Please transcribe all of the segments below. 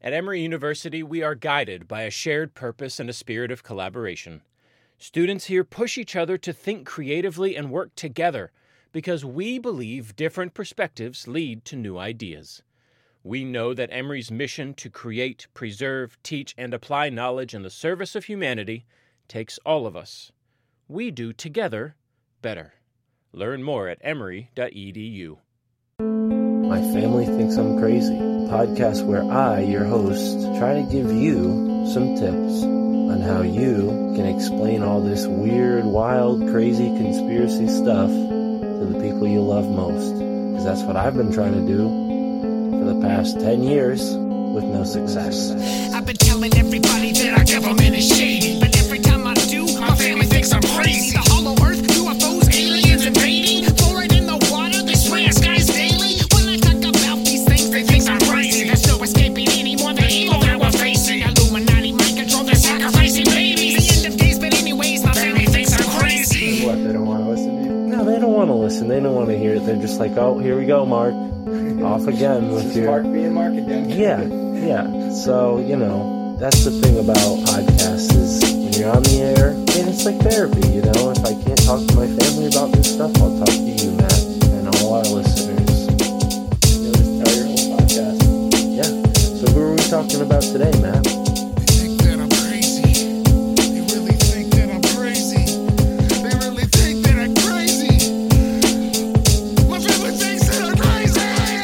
At Emory University, we are guided by a shared purpose and a spirit of collaboration. Students here push each other to think creatively and work together because we believe different perspectives lead to new ideas. We know that Emory's mission to create, preserve, teach, and apply knowledge in the service of humanity takes all of us. We do together better. Learn more at emory.edu. My Family Thinks I'm Crazy, a podcast where I, your host, try to give you some tips on how you can explain all this weird, wild, crazy conspiracy stuff to the people you love most. Because that's what I've been trying to do for the past 10 years with no success. I've been telling everybody that our government is shady, but every time I do, my family thinks I'm crazy. The hollow earth, UFOs, aliens invading, fluoride in the water, they spray our skies daily. When I talk about these things, they think I'm crazy. There's no escaping anymore the evil that we're facing. Illuminati mind control, they're sacrificing babies. The end of days, but anyways, my family thinks I'm crazy. What, they don't want to listen to you? No, they don't want to listen. They don't want to hear it. They're just like, oh, here we go, Mark. Off again with your... Mark being Mark again. Yeah. So, that's the thing about podcasts is when you're on the air, and it's like therapy, If I can't talk to my family about this stuff, I'll talk to you, Matt, and all our listeners. You just tell your whole podcast. Yeah. So who are we talking about today, Matt? They think that I'm crazy. They really think that I'm crazy. They really think that I'm crazy. My family thinks that I'm crazy.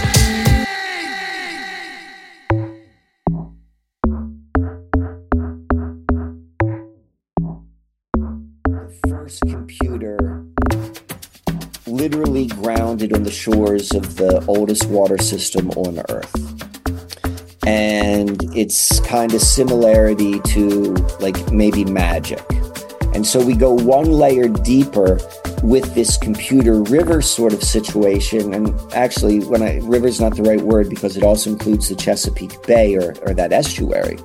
The first computer literally grounded on the shores of the oldest water system on Earth. And it's kind of similarity to like maybe magic. And so we go one layer deeper with this computer river sort of situation. And actually, river's not the right word because it also includes the Chesapeake Bay or that estuary.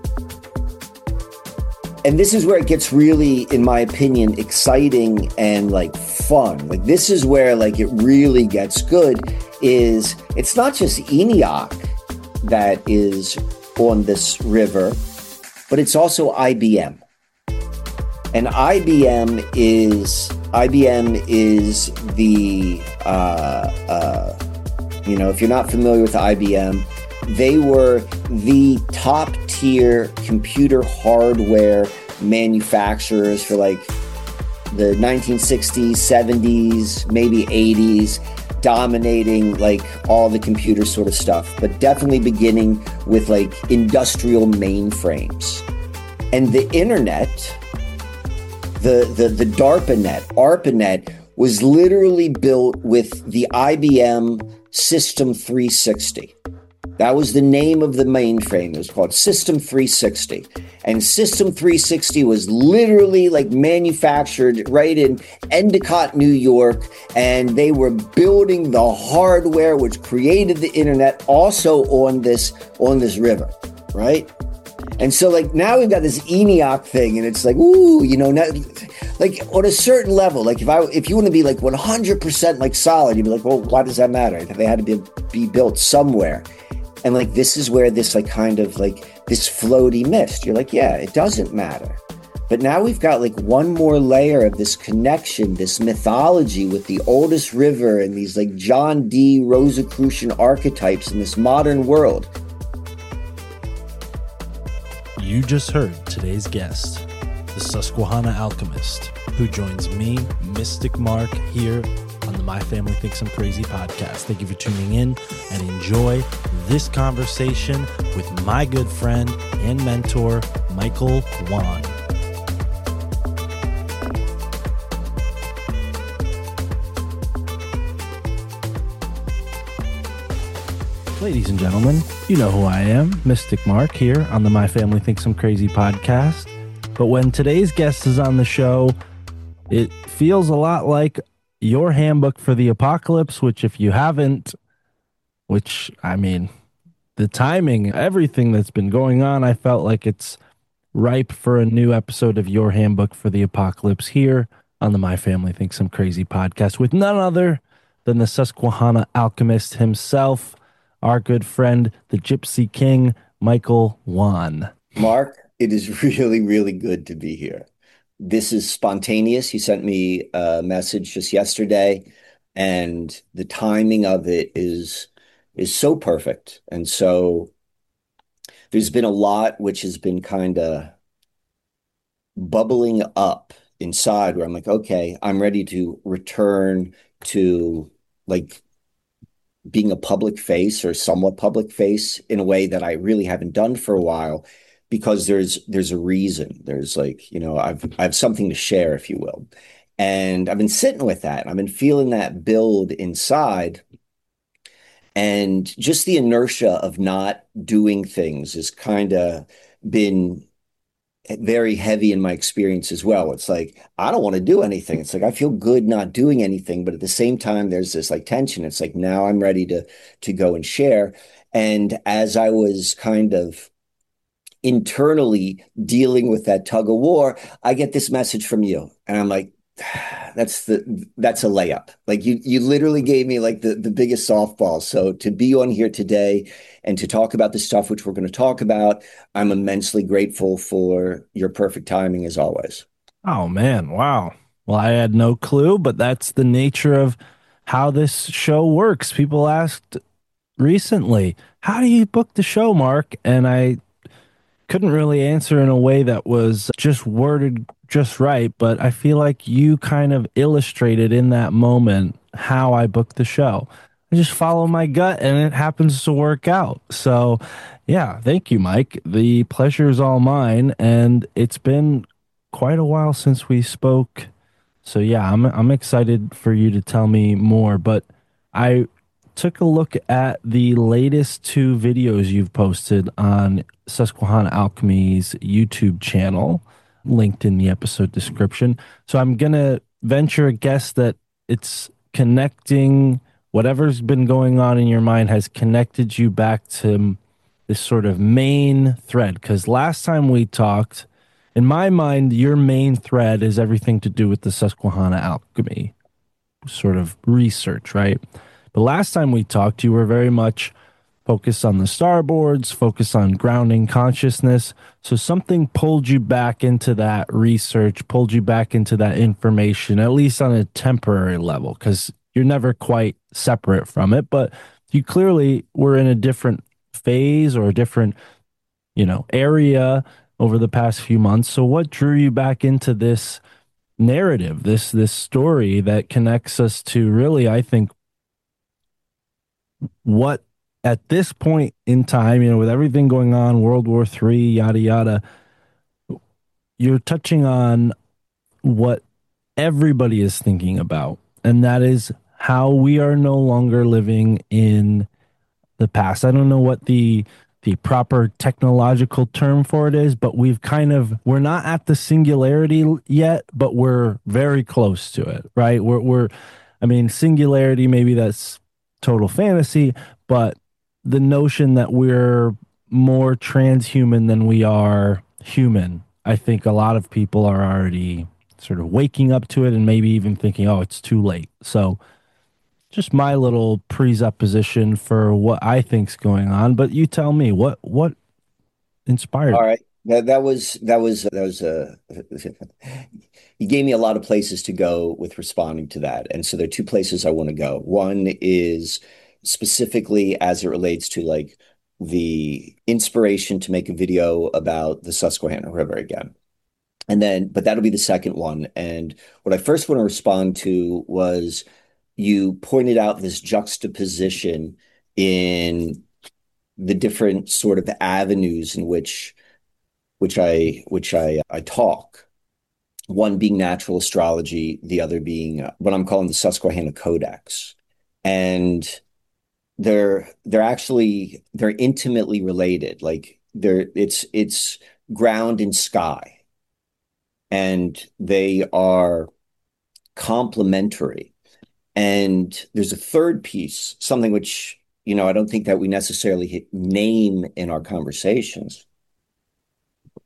And this is where it gets really, in my opinion, exciting and like fun. Like this is where like it really gets good is it's not just ENIAC that is on this river, but it's also IBM. And IBM is the, if you're not familiar with IBM, they were the top tier computer hardware manufacturers for like the 1960s, 70s, maybe 80s, dominating like all the computer sort of stuff, but definitely beginning with like industrial mainframes. And the internet, the DARPANET, ARPANET was literally built with the IBM System 360. That was the name of the mainframe. It was called System 360. And System 360 was literally like manufactured right in Endicott, New York. And they were building the hardware which created the internet also on this river, right? And so like now we've got this ENIAC thing and it's like, ooh, like on a certain level, like if you want to be like 100% like solid, you'd be like, well, why does that matter? They had to be built somewhere. And like, this is where this like kind of like this floaty mist, you're like, yeah, it doesn't matter. But now we've got like one more layer of this connection, this mythology with the oldest river and these like John D. Rosicrucian archetypes in this modern world. You just heard today's guest, the Susquehanna Alchemist, who joins me, Mystic Mark, here on the My Family Thinks I'm Crazy podcast. Thank you for tuning in and enjoy this conversation with my good friend and mentor, Michael Wan. Ladies and gentlemen, you know who I am, Mystic Mark, here on the My Family Thinks I'm Crazy podcast. But when today's guest is on the show, it feels a lot like your handbook for the apocalypse, which if you haven't, the timing, everything that's been going on, I felt like it's ripe for a new episode of your handbook for the apocalypse here on the My Family Thinks I'm Crazy podcast with none other than the Susquehanna Alchemist himself, our good friend, the Gypsy King, Michael Wan. Mark, it is really, really good to be here. This is spontaneous. He sent me a message just yesterday, and the timing of it is so perfect. And so there's been a lot which has been kind of bubbling up inside where I'm like, okay, I'm ready to return to like being a public face or somewhat public face in a way that I really haven't done for a while because there's a reason. There's like, I have something to share, if you will. And I've been sitting with that. I've been feeling that build inside. And just the inertia of not doing things has kind of been very heavy in my experience as well. It's like, I don't want to do anything. It's like, I feel good not doing anything. But at the same time, there's this like tension. It's like, now I'm ready to go and share. And as I was kind of internally dealing with that tug of war, I get this message from you. And I'm like, that's a layup. Like you literally gave me like the biggest softball. So to be on here today and to talk about the stuff which we're going to talk about, I'm immensely grateful for your perfect timing as always. Oh man, wow. Well, I had no clue, but that's the nature of how this show works. People asked recently, how do you book the show, Mark? And I couldn't really answer in a way that was just worded just right, but I feel like you kind of illustrated in that moment how I booked the show. I just follow my gut and it happens to work out. So, yeah, thank you, Mike. The pleasure is all mine, and it's been quite a while since we spoke. So, yeah, I'm excited for you to tell me more, but I took a look at the latest two videos you've posted on Susquehanna Alchemy's YouTube channel, linked in the episode description. So I'm going to venture a guess that it's connecting whatever's been going on in your mind has connected you back to this sort of main thread. Because last time we talked, in my mind, your main thread is everything to do with the Susquehanna Alchemy sort of research, right? But last time we talked, you were very much focused on the starboards, focused on grounding consciousness. So something pulled you back into that research, pulled you back into that information, at least on a temporary level, because you're never quite separate from it. But you clearly were in a different phase or a different, area over the past few months. So what drew you back into this narrative, this story that connects us to really, I think, what at this point in time, with everything going on, World War III, yada, yada, you're touching on what everybody is thinking about. And that is how we are no longer living in the past. I don't know what the proper technological term for it is, but we're not at the singularity yet, but we're very close to it, right? Singularity, maybe that's total fantasy, but the notion that we're more transhuman than we are human, I think a lot of people are already sort of waking up to it and maybe even thinking, oh, it's too late. So just my little presupposition for what I think's going on, but you tell me what inspired. All right. That was you gave me a lot of places to go with responding to that. And so there are two places I want to go. One is specifically as it relates to like the inspiration to make a video about the Susquehanna River again. But that'll be the second one. And what I first want to respond to was you pointed out this juxtaposition in the different sort of avenues in which I talk. One being natural astrology, the other being what I'm calling the Susquehanna Codex, and they're intimately related. Like it's ground and sky, and they are complementary. And there's a third piece, something which I don't think that we necessarily name in our conversations,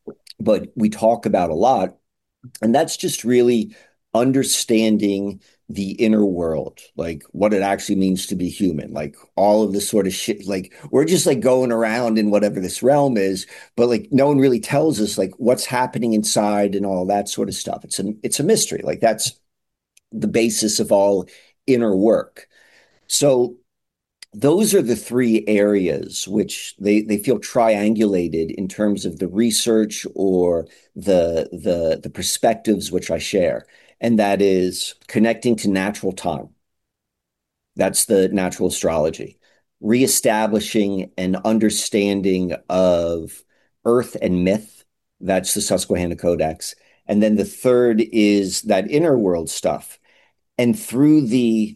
but we talk about a lot. And that's just really understanding the inner world, like what it actually means to be human, like all of this sort of shit. Like we're just like going around in whatever this realm is, but like no one really tells us like what's happening inside and all that sort of stuff. It's a mystery. Like that's the basis of all inner work. So those are the three areas which they feel triangulated in terms of the research or the perspectives which I share. And that is connecting to natural time. That's the natural astrology. Reestablishing an understanding of earth and myth. That's the Susquehanna Codex. And then the third is that inner world stuff. And through the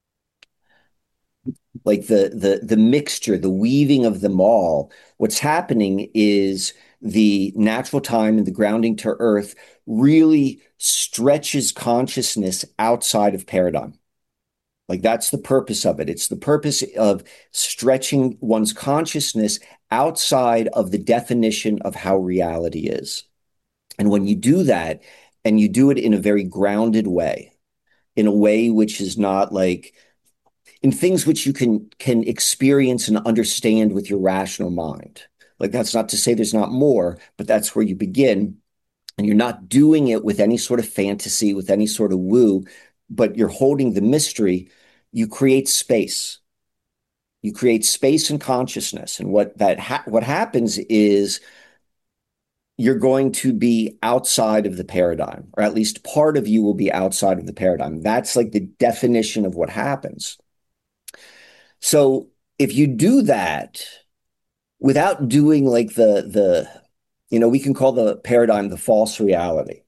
mixture, the weaving of them all, what's happening is the natural time and the grounding to earth really stretches consciousness outside of paradigm. Like that's the purpose of it. It's the purpose of stretching one's consciousness outside of the definition of how reality is. And when you do that, and you do it in a very grounded way, in a way which is not like in things which you can experience and understand with your rational mind. Like that's not to say there's not more, but that's where you begin. And you're not doing it with any sort of fantasy, with any sort of woo, but you're holding the mystery. You create space. You create space and consciousness. And what happens is you're going to be outside of the paradigm, or at least part of you will be outside of the paradigm. That's like the definition of what happens. So if you do that without doing like we can call the paradigm the false reality.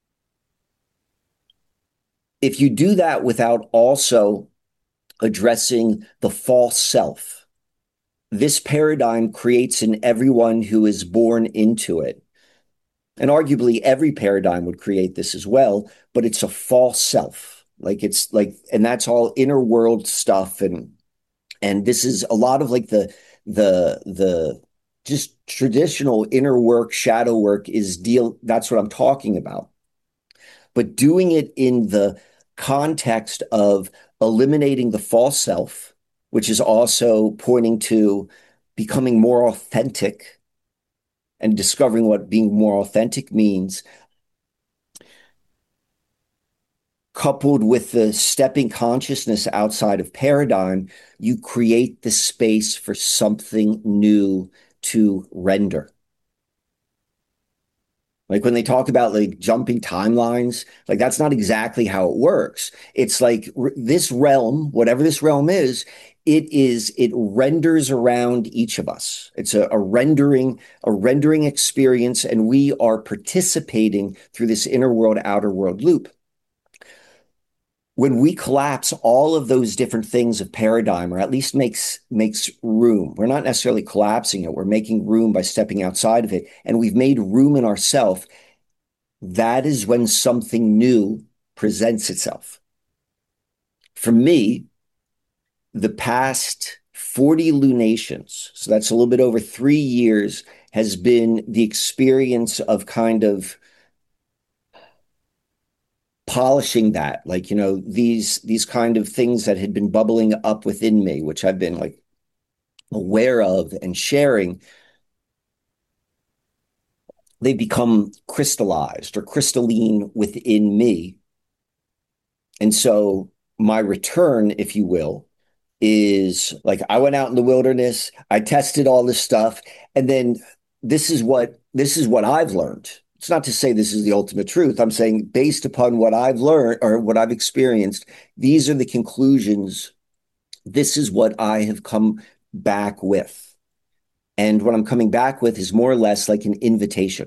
If you do that without also addressing the false self, this paradigm creates in everyone who is born into it. And arguably every paradigm would create this as well, but it's a false self. And that's all inner world stuff. And this is a lot of like the just traditional inner work, shadow work that's what I'm talking about. But doing it in the context of eliminating the false self, which is also pointing to becoming more authentic and discovering what being more authentic means, coupled with the stepping consciousness outside of paradigm, you create the space for something new to render. Like when they talk about like jumping timelines, like that's not exactly how it works. It's like this realm, whatever this realm is, it renders around each of us. It's a rendering experience, and we are participating through this inner world, outer world loop. When we collapse all of those different things of paradigm, or at least makes room, we're not necessarily collapsing it, we're making room by stepping outside of it, and we've made room in ourself, that is when something new presents itself. For me, the past 40 lunations, so that's a little bit over 3 years, has been the experience of kind of polishing that, like, these kind of things that had been bubbling up within me, which I've been like aware of and sharing, they become crystallized or crystalline within me. And so my return, if you will, is like I went out in the wilderness, I tested all this stuff, and then this is what I've learned. It's not to say this is the ultimate truth. I'm saying based upon what I've learned or what I've experienced, these are the conclusions. This is what I have come back with. And what I'm coming back with is more or less like an invitation.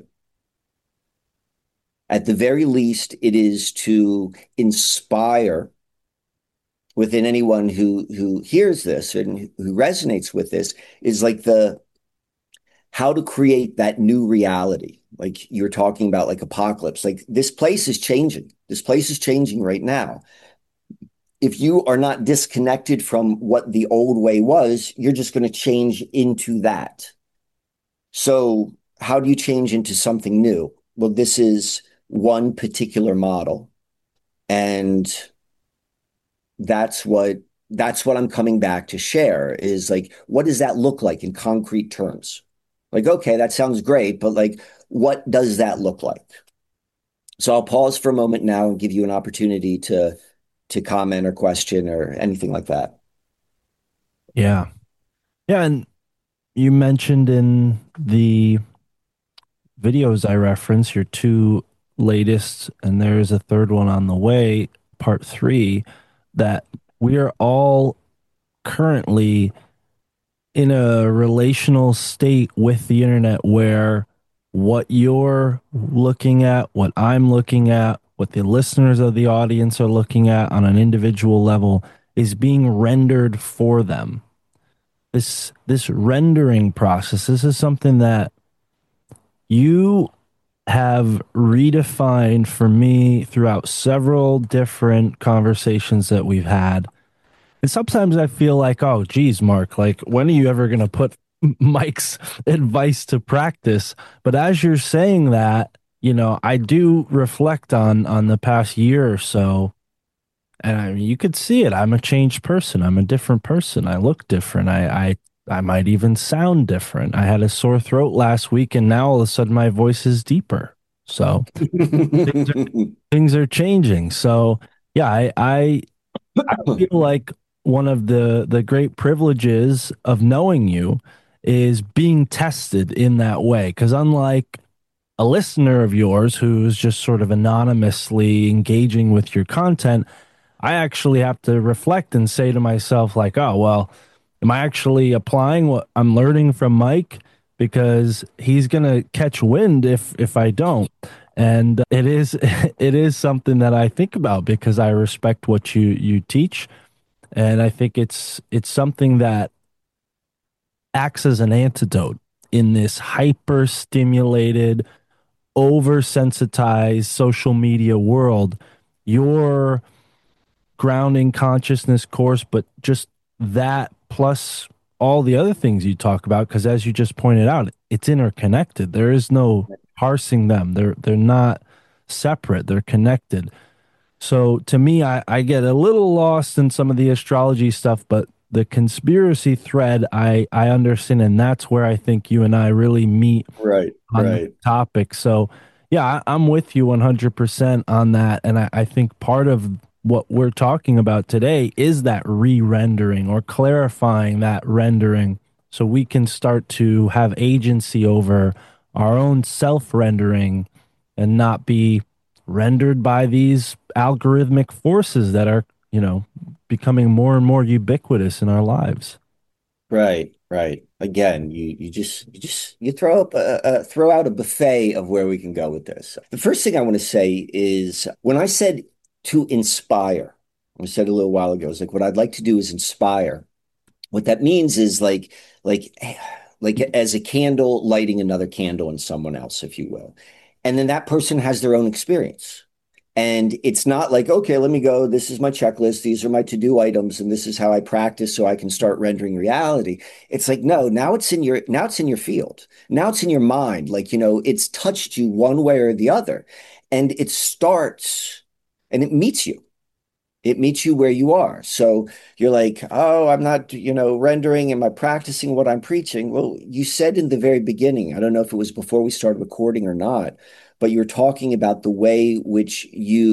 At the very least, it is to inspire within anyone who hears this and who resonates with this, is like how to create that new reality. Like you're talking about like apocalypse, like this place is changing. This place is changing right now. If you are not disconnected from what the old way was, you're just going to change into that. So how do you change into something new? Well, this is one particular model. And that's what I'm coming back to share is like, what does that look like in concrete terms? Like, okay, that sounds great, but like, what does that look like? So I'll pause for a moment now and give you an opportunity to comment or question or anything like that. Yeah. Yeah. And you mentioned in the videos I reference, your two latest, and there's a third one on the way, part three, that we are all currently in a relational state with the internet where what you're looking at, what I'm looking at, what the listeners of the audience are looking at on an individual level is being rendered for them. This rendering process, this is something that you have redefined for me throughout several different conversations that we've had. And sometimes I feel like, oh, geez, Mark, like, when are you ever going to put Mike's advice to practice? But as you're saying that, I do reflect on the past year or so. And I mean, you could see it. I'm a changed person. I'm a different person. I look different. I might even sound different. I had a sore throat last week, and now all of a sudden my voice is deeper. So things are changing. So yeah, I feel like one of the great privileges of knowing you is being tested in that way. Because unlike a listener of yours who's just sort of anonymously engaging with your content, I actually have to reflect and say to myself, like, oh, well, am I actually applying what I'm learning from Mike? Because he's gonna catch wind if I don't. And it is it is something that I think about because I respect what you teach, and I think it's something that acts as an antidote in this hyper stimulated, oversensitized social media world. Your grounding consciousness course, but just that plus all the other things you talk about, because as you just pointed out, it's interconnected. There is no parsing them. They're not separate. They're connected. So to me, I get a little lost in some of the astrology stuff, but the conspiracy thread I understand, and that's where I think you and I really meet Right, on right. the topic. So yeah, I'm with you 100% on that. And I think part of what we're talking about today is that re-rendering or clarifying that rendering so we can start to have agency over our own self-rendering and not be rendered by these algorithmic forces that are, becoming more and more ubiquitous in our lives. Right, right. Again, you throw out a buffet of where we can go with this. The first thing I want to say is when I said to inspire, I said a little while ago, it's like what I'd like to do is inspire. What that means is like like as a candle lighting another candle in someone else, if you will. And then that person has their own experience. And it's not like, okay, let me go. This is my checklist. These are my to-do items, and this is how I practice so I can start rendering reality. It's like, no, now it's in your field. Now it's in your mind. Like, it's touched you one way or the other. And it starts and it meets you. It meets you where you are. So you're like, oh, I'm not, rendering. Am I practicing what I'm preaching? Well, you said in the very beginning, I don't know if it was before we started recording or not, but you were talking about the way which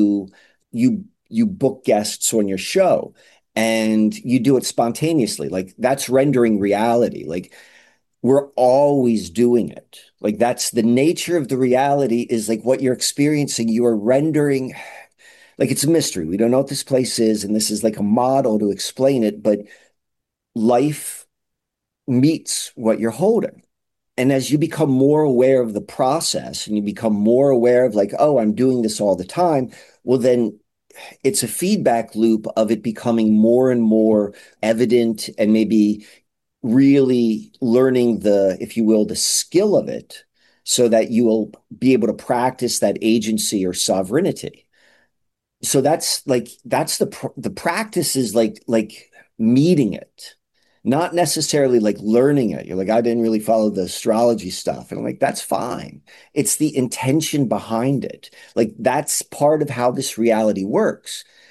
you book guests on your show and you do it spontaneously. Like that's rendering reality. Like we're always doing it. Like that's the nature of the reality is like what you're experiencing, you are rendering like it's a mystery. We don't know what this place is, and this is like a model to explain it, but life meets what you're holding. And as you become more aware of the process and you become more aware of like, oh, I'm doing this all the time, well, then it's a feedback loop of it becoming more and more evident and maybe really learning the, if you will, the skill of it so that you will be able to practice that agency or sovereignty. So that's the practice is like meeting it, not necessarily like learning it. You're like, I didn't really follow the astrology stuff, and I'm like, that's fine. It's the intention behind it. Like that's part of how this reality works.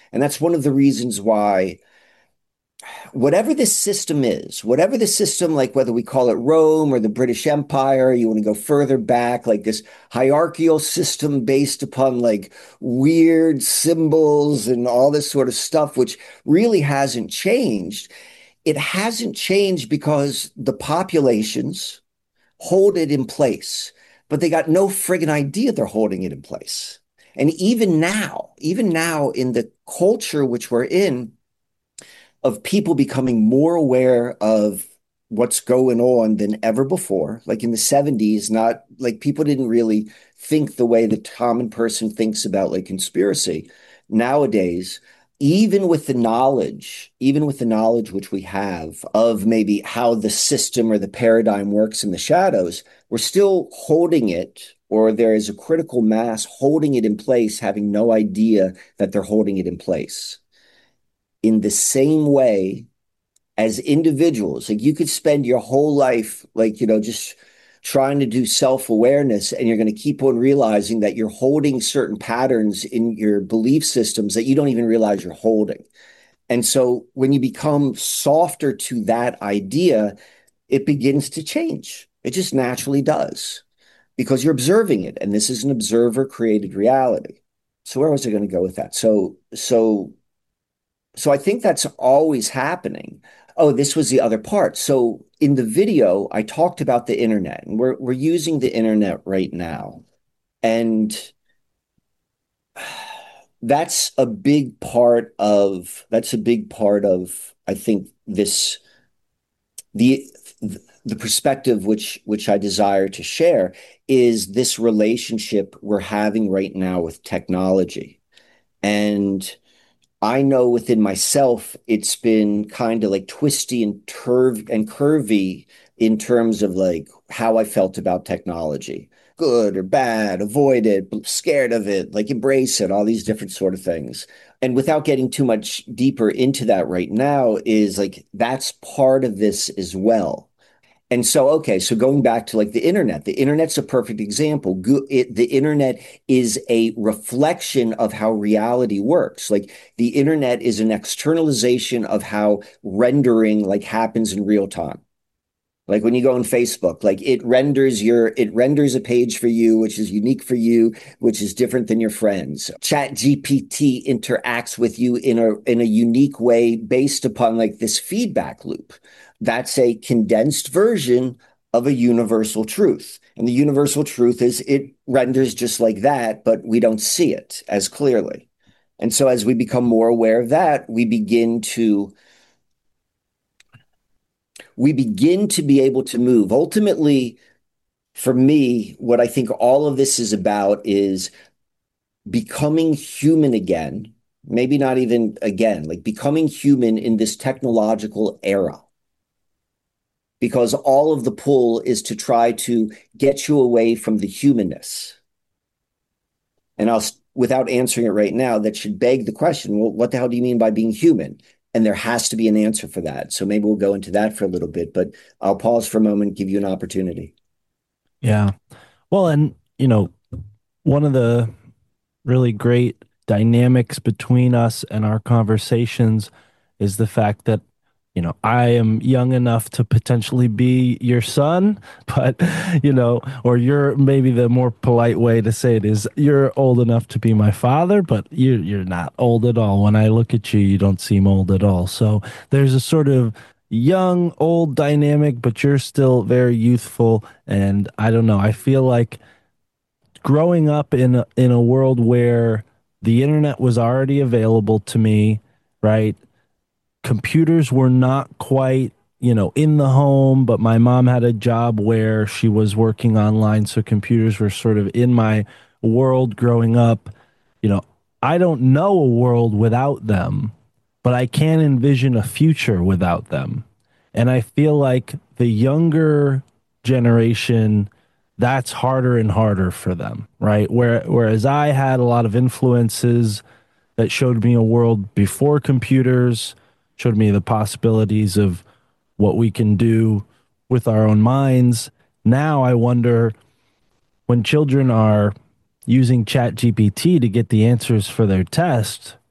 And that's one of the reasons why whatever this system is, whatever the system, like whether we call it Rome or the British Empire, you want to go further back, like this hierarchical system based upon like weird symbols and all this sort of stuff, which really hasn't changed. It hasn't changed because the populations hold it in place, but they got no friggin' idea they're holding it in place. And even now in the culture which we're in, of people becoming more aware of what's going on than ever before. Like in the 70s, not like people didn't really think the way the common person thinks about like conspiracy. Nowadays, even with the knowledge which we have of maybe how the system or the paradigm works in the shadows, we're still holding it, or there is a critical mass holding it in place, having no idea that they're holding it in place. In the same way as individuals, like you could spend your whole life, like, just trying to do self-awareness, and you're going to keep on realizing that you're holding certain patterns in your belief systems that you don't even realize you're holding. And so when you become softer to that idea, it begins to change. It just naturally does, because you're observing it. And this is an observer created reality. So where was I going to go with that? So I think that's always happening. Oh, this was the other part. So in the video, I talked about the internet, and we're using the internet right now. And that's a big part of I think the perspective which I desire to share is this relationship we're having right now with technology. And I know within myself, it's been kind of like twisty and curvy in terms of like how I felt about technology, good or bad, avoid it, scared of it, like embrace it, all these different sort of things. And without getting too much deeper into that right now, is like that's part of this as well. And so, okay, so going back to like the internet's a perfect example. The internet is a reflection of how reality works. Like the internet is an externalization of how rendering like happens in real time. Like when you go on Facebook, like it renders a page for you, which is unique for you, which is different than your friends. ChatGPT interacts with you in a unique way based upon like this feedback loop. That's a condensed version of a universal truth. And the universal truth is it renders just like that, but we don't see it as clearly. And so as we become more aware of that, we begin to be able to move. Ultimately, for me, what I think all of this is about is becoming human again. Maybe not even again, like becoming human in this technological era. Because all of the pull is to try to get you away from the humanness. And without answering it right now, that should beg the question, well, what the hell do you mean by being human? And there has to be an answer for that. So maybe we'll go into that for a little bit, but I'll pause for a moment, give you an opportunity. Yeah. Well, and, one of the really great dynamics between us and our conversations is the fact that I am young enough to potentially be your son, but, or you're maybe the more polite way to say it is you're old enough to be my father, but you're not old at all. When I look at you, you don't seem old at all. So there's a sort of young, old dynamic, but you're still very youthful. And I don't know, I feel like growing up in a world where the internet was already available to me, right? Computers were not quite, in the home, but my mom had a job where she was working online. So computers were sort of in my world growing up. I don't know a world without them, but I can envision a future without them. And I feel like the younger generation, that's harder and harder for them, right? Whereas I had a lot of influences that showed me a world before computers, showed me the possibilities of what we can do with our own minds. Now I wonder, when children are using ChatGPT to get the answers for their test,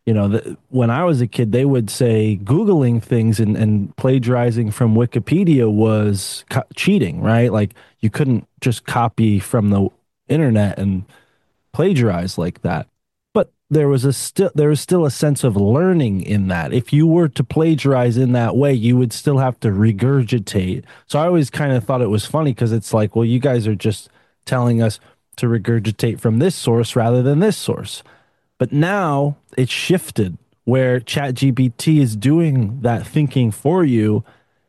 when I was a kid, they would say Googling things and plagiarizing from Wikipedia was cheating, right? Like you couldn't just copy from the internet and plagiarize like that. But there was still a sense of learning in that. If you were to plagiarize in that way, you would still have to regurgitate. So I always kind of thought it was funny because it's like, well, you guys are just telling us to regurgitate from this source rather than this source. But now it's shifted where ChatGPT is doing that thinking for you.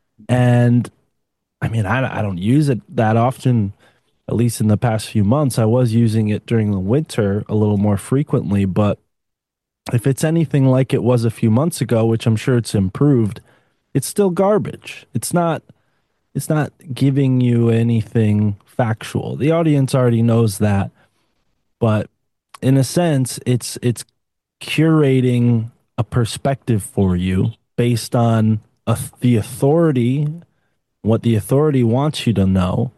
And I mean, I don't use it that often, at least in the past few months. I was using it during the winter a little more frequently. But if it's anything like it was a few months ago, which I'm sure it's improved, it's still garbage. It's not giving you anything factual. The audience already knows that, but in a sense, it's curating a perspective for you based on the authority, what the authority wants you to know,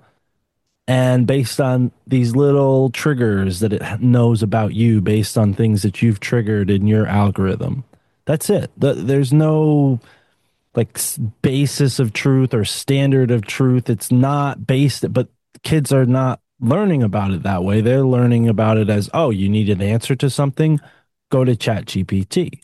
and based on these little triggers that it knows about you based on things that you've triggered in your algorithm. That's it. There's no like basis of truth or standard of truth. It's not based, but kids are not learning about it that way. They're learning about it as, oh, you need an answer to something, go to Chat GPT.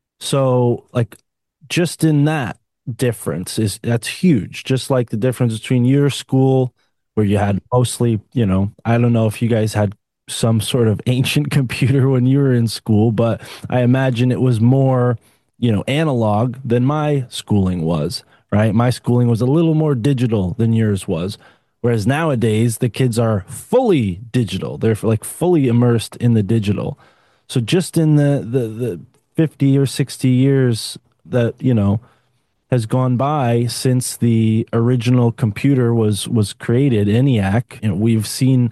So like just in that difference is that's huge. Just like the difference between your school where you had mostly, I don't know if you guys had some sort of ancient computer when you were in school, but I imagine it was more, analog than my schooling was, right? My schooling was a little more digital than yours was. Whereas nowadays the kids are fully digital. They're like fully immersed in the digital. So just in the 50 or 60 years that, has gone by since the original computer was created, ENIAC, we've seen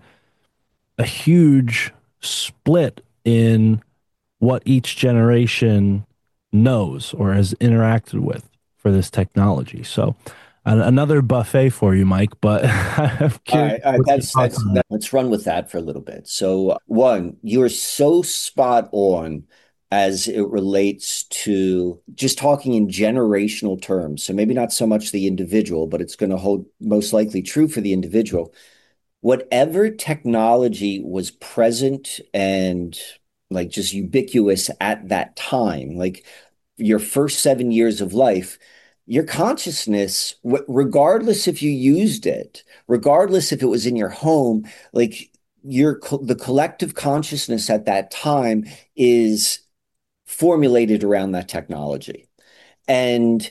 a huge split in what each generation knows or has interacted with for this technology. So another buffet for you, Mike, but I'm curious. All right, let's run with that for a little bit. So, one, you're so spot on as it relates to just talking in generational terms. So maybe not so much the individual, but it's going to hold most likely true for the individual. Whatever technology was present and like just ubiquitous at that time, like your first 7 years of life, your consciousness, regardless if you used it, regardless if it was in your home, like the collective consciousness at that time is formulated around that technology. And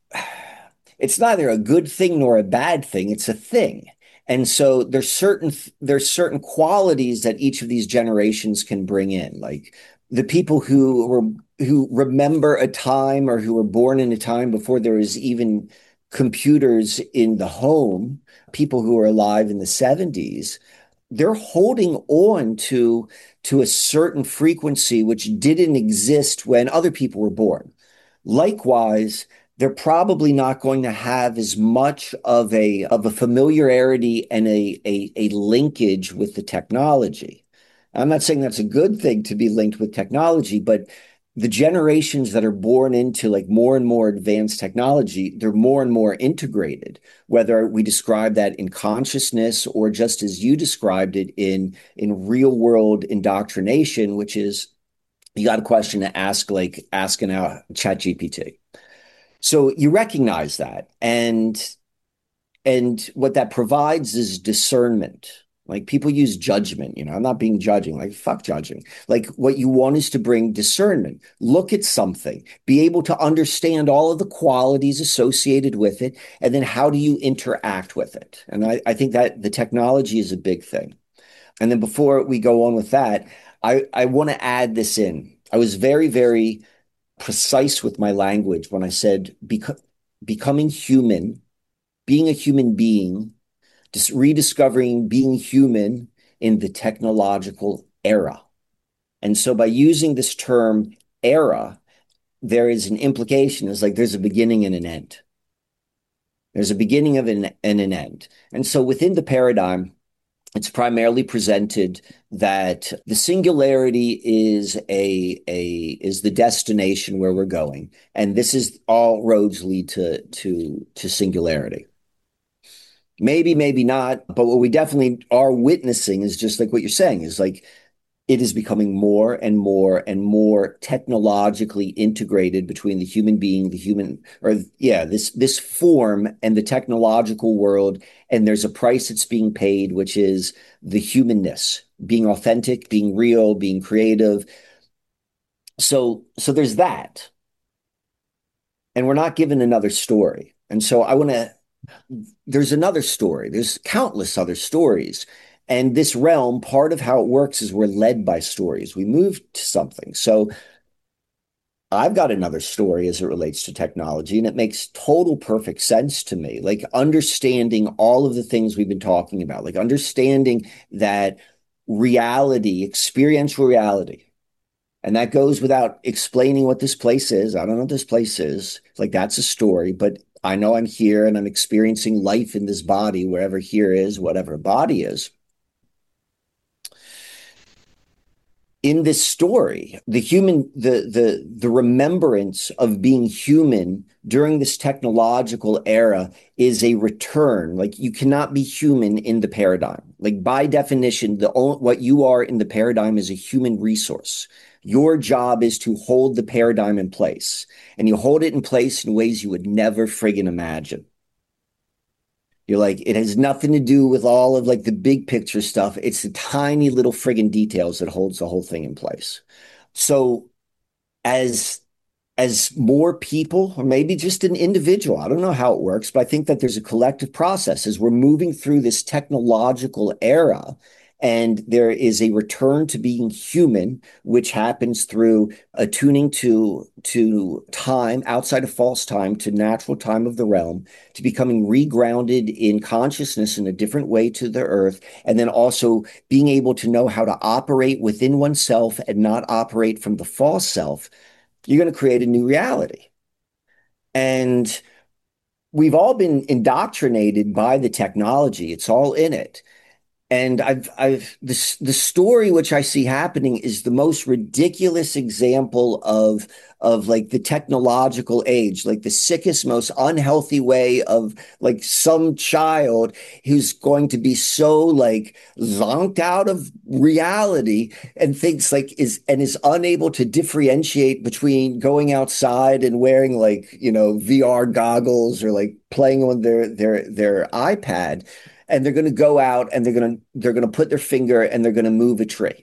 it's neither a good thing nor a bad thing, it's a thing. And so there's certain qualities that each of these generations can bring in. Like the people who remember a time or who were born in a time before there was even computers in the home, people who are alive in the 70s, they're holding on to a certain frequency which didn't exist when other people were born. Likewise, they're probably not going to have as much of a familiarity and a linkage with the technology. I'm not saying that's a good thing to be linked with technology, but the generations that are born into like more and more advanced technology, they're more and more integrated, whether we describe that in consciousness or just as you described it in real world indoctrination, which is you got a question to ask, like asking out Chat GPT. So you recognize that. And what that provides is discernment. Like people use judgment, I'm not being judging, like fuck judging. Like what you want is to bring discernment. Look at something, be able to understand all of the qualities associated with it, and then how do you interact with it? And I think that the technology is a big thing. And then before we go on with that, I want to add this in. I was very, very precise with my language when I said becoming human, being a human being, just rediscovering being human in the technological era. And so by using this term era, there is an implication. It's like there's a beginning and an end. There's a beginning of and an end. And so within the paradigm, it's primarily presented that the singularity is is the destination where we're going, and this is all roads lead to singularity. Maybe, maybe not, but what we definitely are witnessing is just like what you're saying, is like it is becoming more and more and more technologically integrated between the human being, the human, or yeah, this form and the technological world. And there's a price that's being paid, which is the humanness, being authentic, being real, being creative. So there's that. And we're not given another story. And so there's another story. There's countless other stories. And this realm, part of how it works is we're led by stories. We move to something. So I've got another story as it relates to technology, and it makes total perfect sense to me. Like understanding all of the things we've been talking about, like understanding that reality, experiential reality, and that goes without explaining what this place is. I don't know what this place is. Like that's a story, but I know I'm here and I'm experiencing life in this body, wherever here is, whatever body is. In this story, the remembrance of being human during this technological era is a return. Like you cannot be human in the paradigm. Like by definition, what you are in the paradigm is a human resource. Your job is to hold the paradigm in place, and you hold it in place in ways you would never friggin' imagine. You're like, it has nothing to do with all of like the big picture stuff. It's the tiny little friggin' details that holds the whole thing in place. So as more people, or maybe just an individual, I don't know how it works, but I think that there's a collective process as we're moving through this technological era. And there is a return to being human, which happens through attuning to time outside of false time, to natural time of the realm, to becoming regrounded in consciousness in a different way to the earth, and then also being able to know how to operate within oneself and not operate from the false self. You're going to create a new reality. And we've all been indoctrinated by the technology. It's all in it. And the story which I see happening is the most ridiculous example of like the technological age, like the sickest, most unhealthy way of like some child who's going to be so like zonked out of reality and thinks like is unable to differentiate between going outside and wearing like, VR goggles or like playing on their iPad. And they're going to go out and they're going to put their finger and they're going to move a tree.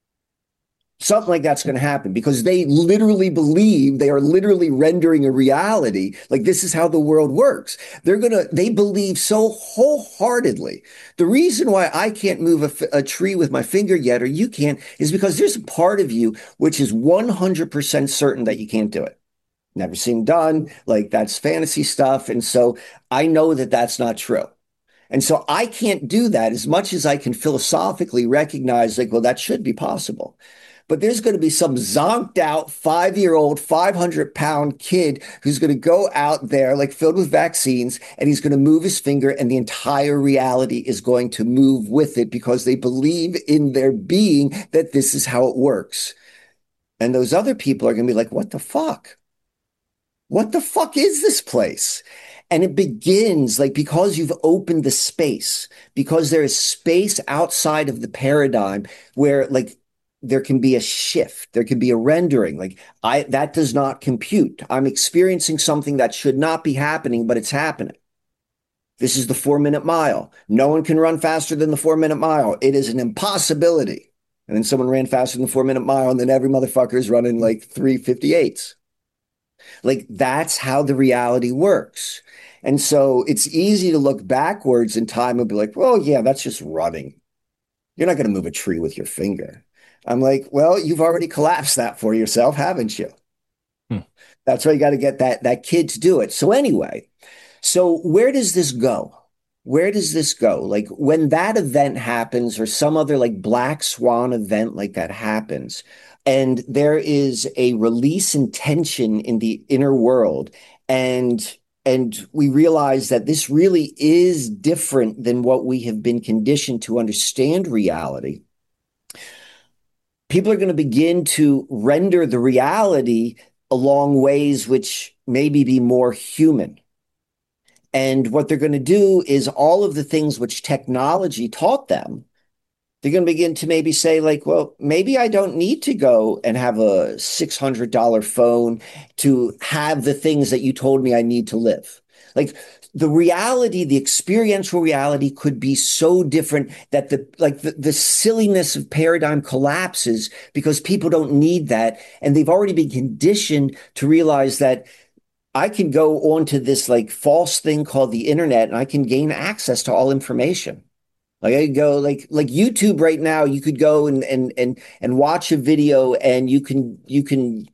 Something like that's going to happen because they literally believe they are literally rendering a reality. Like this is how the world works. They believe so wholeheartedly. The reason why I can't move a tree with my finger yet, or you can't, is because there's a part of you which is 100% certain that you can't do it. Never seen done. Like that's fantasy stuff. And so I know that that's not true. And so I can't do that as much as I can philosophically recognize like, well, that should be possible. But there's going to be some zonked out 5-year-old, 500-pound kid who's going to go out there like filled with vaccines, and he's going to move his finger and the entire reality is going to move with it because they believe in their being that this is how it works. And those other people are going to be like, what the fuck? What the fuck is this place? And it begins like because you've opened the space, because there is space outside of the paradigm where like there can be a shift, there can be a rendering. Like that does not compute. I'm experiencing something that should not be happening, but it's happening. This is the 4-minute mile. No one can run faster than the 4-minute mile. It is an impossibility. And then someone ran faster than the 4-minute mile, and then every motherfucker is running like 3:58s. Like that's how the reality works. And so it's easy to look backwards in time and be like, well, yeah, that's just running. You're not going to move a tree with your finger. I'm like, well, you've already collapsed that for yourself, haven't you? That's why you got to get that kid to do it. So anyway, so where does this go? Where does this go? Like when that event happens or some other like black swan event like that happens, and there is a release in tension in the inner world, and and we realize that this really is different than what we have been conditioned to understand reality, people are going to begin to render the reality along ways which maybe be more human. And what they're going to do is all of the things which technology taught them, they're going to begin to maybe say, like, well, maybe I don't need to go and have a $600 phone to have the things that you told me I need to live. Like, the reality, the experiential reality could be so different that the silliness of paradigm collapses because people don't need that. And they've already been conditioned to realize that I can go onto this like false thing called the internet and I can gain access to all information. Like I could go like YouTube right now, you could go and watch a video and you can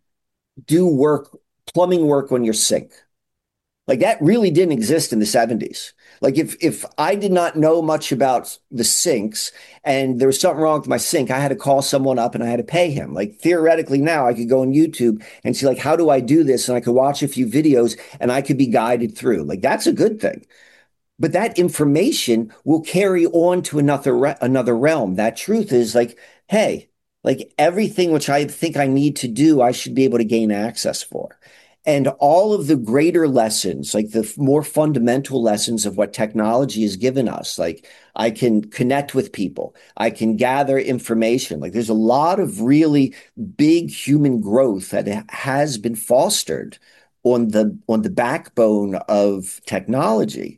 do plumbing work on your sink. Like that really didn't exist in the 70s. Like if I did not know much about the sinks and there was something wrong with my sink, I had to call someone up and I had to pay him. Like theoretically now I could go on YouTube and see like, how do I do this? And I could watch a few videos and I could be guided through. Like that's a good thing. But that information will carry on to another realm. That truth is like, hey, like everything which I think I need to do, I should be able to gain access for. And all of the greater lessons, like the more fundamental lessons of what technology has given us, like I can connect with people, I can gather information. Like there's a lot of really big human growth that has been fostered on the backbone of technology.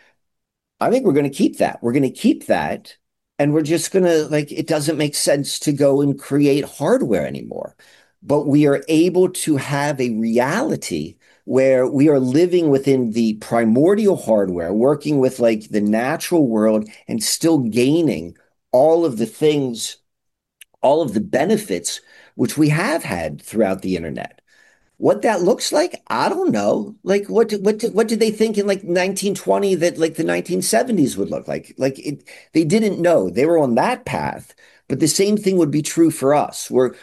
I think we're going to keep that. We're going to keep that. And we're just going to, like, it doesn't make sense to go and create hardware anymore. But we are able to have a reality where we are living within the primordial hardware, working with like the natural world and still gaining all of the things, all of the benefits which we have had throughout the internet. What that looks like, I don't know. Like, what did they think in like 1920 that like the 1970s would look like? They didn't know. They were on that path. But the same thing would be true for us. We're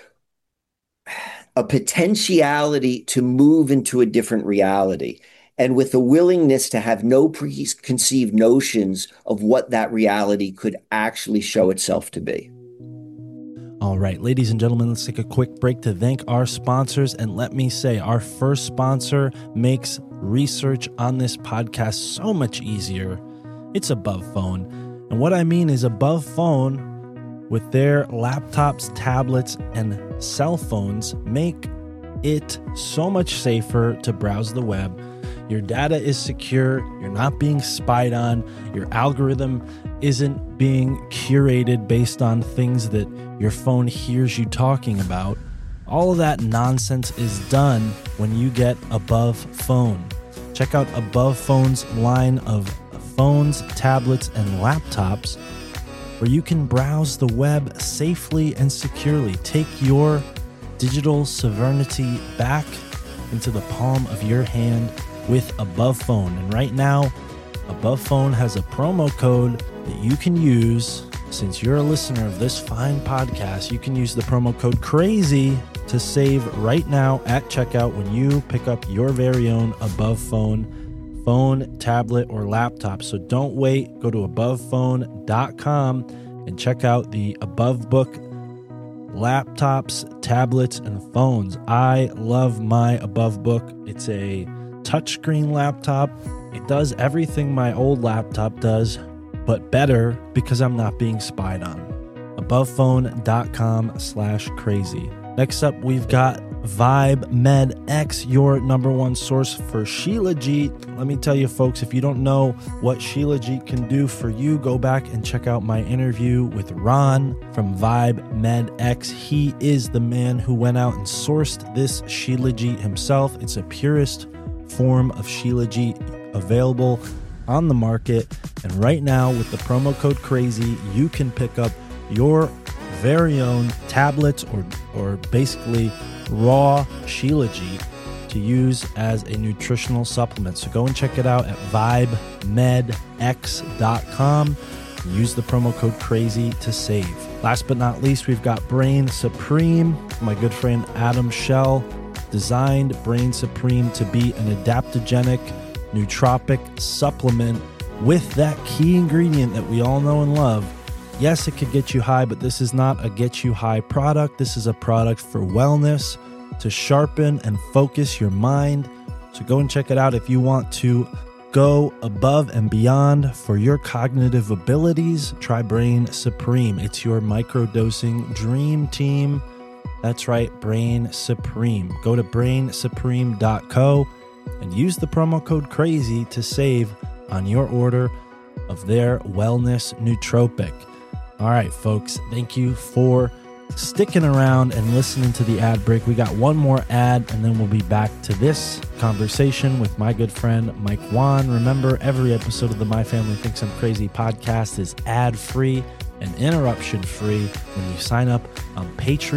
a potentiality to move into a different reality, and with a willingness to have no preconceived notions of what that reality could actually show itself to be. All right, ladies and gentlemen, let's take a quick break to thank our sponsors. And let me say, our first sponsor makes research on this podcast so much easier. It's Above Phone. And what I mean is Above Phone, with their laptops, tablets, and cell phones, make it so much safer to browse the web. Your data is secure. You're not being spied on. Your algorithm isn't being curated based on things that your phone hears you talking about. All of that nonsense is done when you get Above Phone. Check out Above Phone's line of phones, tablets, and laptops, where you can browse the web safely and securely. Take your digital sovereignty back into the palm of your hand with Above Phone. And right now, Above Phone has a promo code that you can use. Since you're a listener of this fine podcast, you can use the promo code CRAZY to save right now at checkout when you pick up your very own Above Phone tablet, or laptop. So don't wait. Go to abovephone.com and check out the Above Book laptops, tablets, and phones. I love my Above Book. It's a touchscreen laptop. It does everything my old laptop does, but better because I'm not being spied on. Abovephone.com/crazy. Next up, we've got Vibe Med X, your number one source for Shilajit. Let me tell you, folks, if you don't know what Shilajit can do for you, go back and check out my interview with Ron from Vibe Med X. He is the man who went out and sourced this Shilajit himself. It's a purest form of Shilajit available on the market. And right now, with the promo code CRAZY, you can pick up your very own tablets or basically raw Shilajit to use as a nutritional supplement. So go and check it out at vibemedx.com. Use the promo code CRAZY to save. Last but not least, we've got Brain Supreme. My good friend Adam Shell designed Brain Supreme to be an adaptogenic nootropic supplement with that key ingredient that we all know and love. Yes, it could get you high, but this is not a get you high product. This is a product for wellness, to sharpen and focus your mind. So go and check it out if you want to go above and beyond for your cognitive abilities. Try Brain Supreme. It's your microdosing dream team. That's right, Brain Supreme. Go to brainsupreme.co and use the promo code CRAZY to save on your order of their wellness nootropic. All right, folks, thank you for sticking around and listening to the ad break. We got one more ad, and then we'll be back to this conversation with my good friend, Mike Wan. Remember, every episode of the My Family Thinks I'm Crazy podcast is ad-free and interruption-free when you sign up on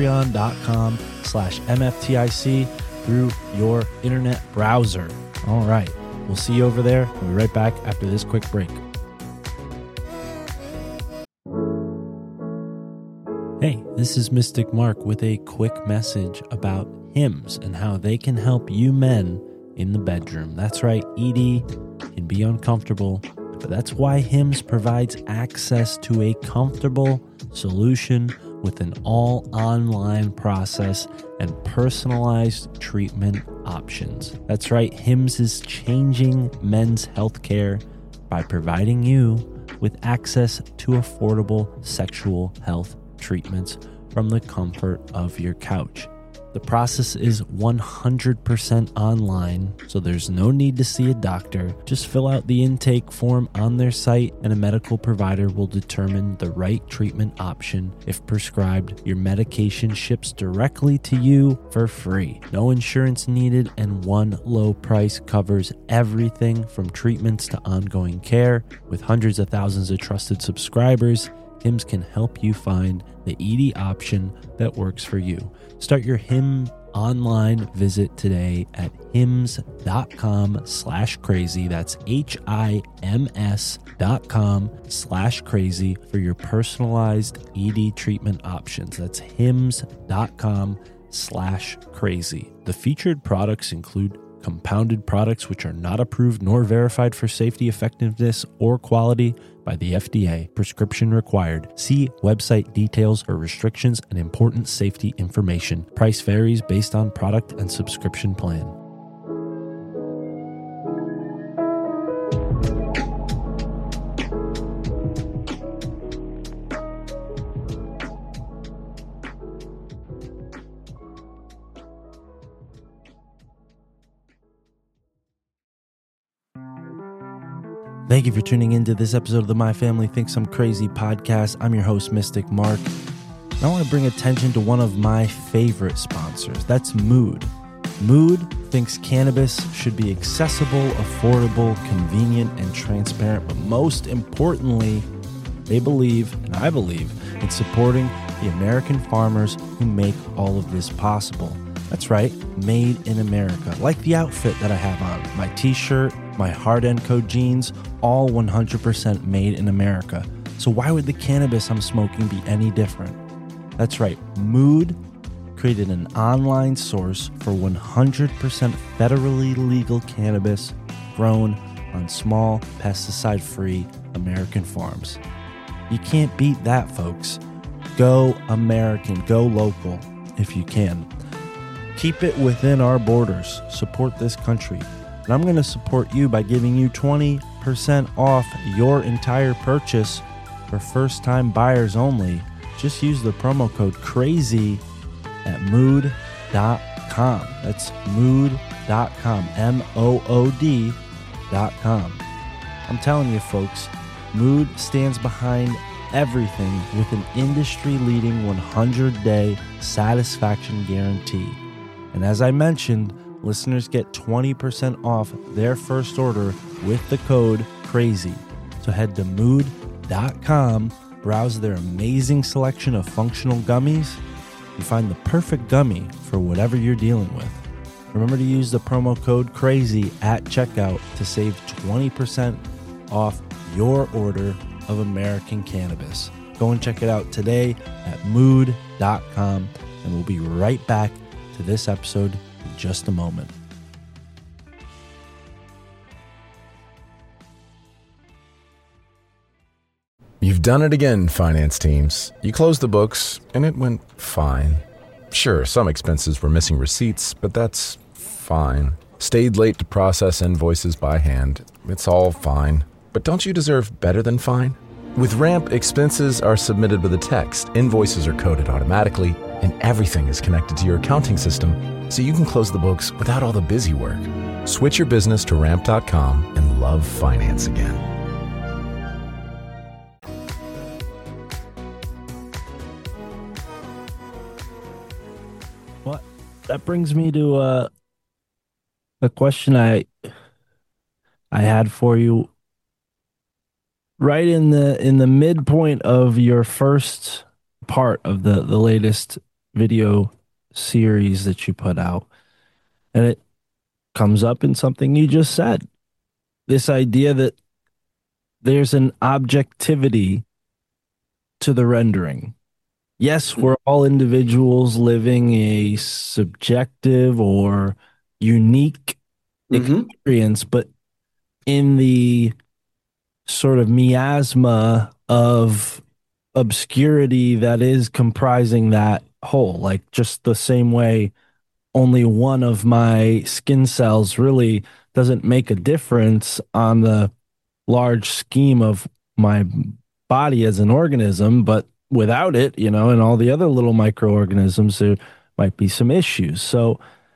patreon.com/MFTIC through your internet browser. All right, we'll see you over there. We'll be right back after this quick break. Hey, this is Mystic Mark with a quick message about Hims and how they can help you men in the bedroom. That's right, ED can be uncomfortable, but that's why Hims provides access to a comfortable solution with an all-online process and personalized treatment options. That's right, Hims is changing men's healthcare by providing you with access to affordable sexual health treatments from the comfort of your couch. The process is 100% online, so there's no need to see a doctor. Just fill out the intake form on their site, and a medical provider will determine the right treatment option. If prescribed, your medication ships directly to you for free. No insurance needed, and one low price covers everything from treatments to ongoing care. With hundreds of thousands of trusted subscribers, Hims can help you find the ED option that works for you. Start your Hims online visit today at hims.com/crazy. That's HIMS.com/crazy for your personalized ED treatment options. That's hims.com/crazy. The featured products include compounded products which are not approved nor verified for safety, effectiveness, or quality by the FDA. Prescription required. See website details or restrictions and important safety information. Price varies based on product and subscription plan. Thank you for tuning into this episode of the My Family Thinks I'm Crazy podcast. I'm your host, Mystic Mark. And I want to bring attention to one of my favorite sponsors. That's Mood. Mood thinks cannabis should be accessible, affordable, convenient, and transparent. But most importantly, they believe, and I believe, in supporting the American farmers who make all of this possible. That's right, made in America. Like the outfit that I have on, my t-shirt, my Hard End Co jeans, all 100% made in America. So why would the cannabis I'm smoking be any different? That's right, Mood created an online source for 100% federally legal cannabis grown on small, pesticide-free American farms. You can't beat that, folks. Go American, go local if you can. Keep it within our borders. Support this country. And I'm going to support you by giving you 20% off your entire purchase for first-time buyers only. Just use the promo code CRAZY at mood.com. That's mood.com, MOOD.com. I'm telling you, folks, Mood stands behind everything with an industry-leading 100-day satisfaction guarantee. And as I mentioned, listeners get 20% off their first order with the code CRAZY. So head to mood.com, browse their amazing selection of functional gummies, and find the perfect gummy for whatever you're dealing with. Remember to use the promo code CRAZY at checkout to save 20% off your order of American cannabis. Go and check it out today at mood.com, and we'll be right back to this episode in just a moment. You've done it again, finance teams. You closed the books, and it went fine. Sure, some expenses were missing receipts, but that's fine. Stayed late to process invoices by hand. It's all fine. But don't you deserve better than fine? With Ramp, expenses are submitted with a text, invoices are coded automatically, and everything is connected to your accounting system, so you can close the books without all the busy work. Switch your business to Ramp.com and love finance again. What? That brings me to a question I had for you. Right in the midpoint of your first part of the latest video series that you put out, and it comes up in something you just said. This idea that there's an objectivity to the rendering. Yes, we're all individuals living a subjective or unique experience, but in the sort of miasma of obscurity that is comprising that whole, like just the same way only one of my skin cells really doesn't make a difference on the large scheme of my body as an organism, but without it, and all the other little microorganisms, there might be some issues. So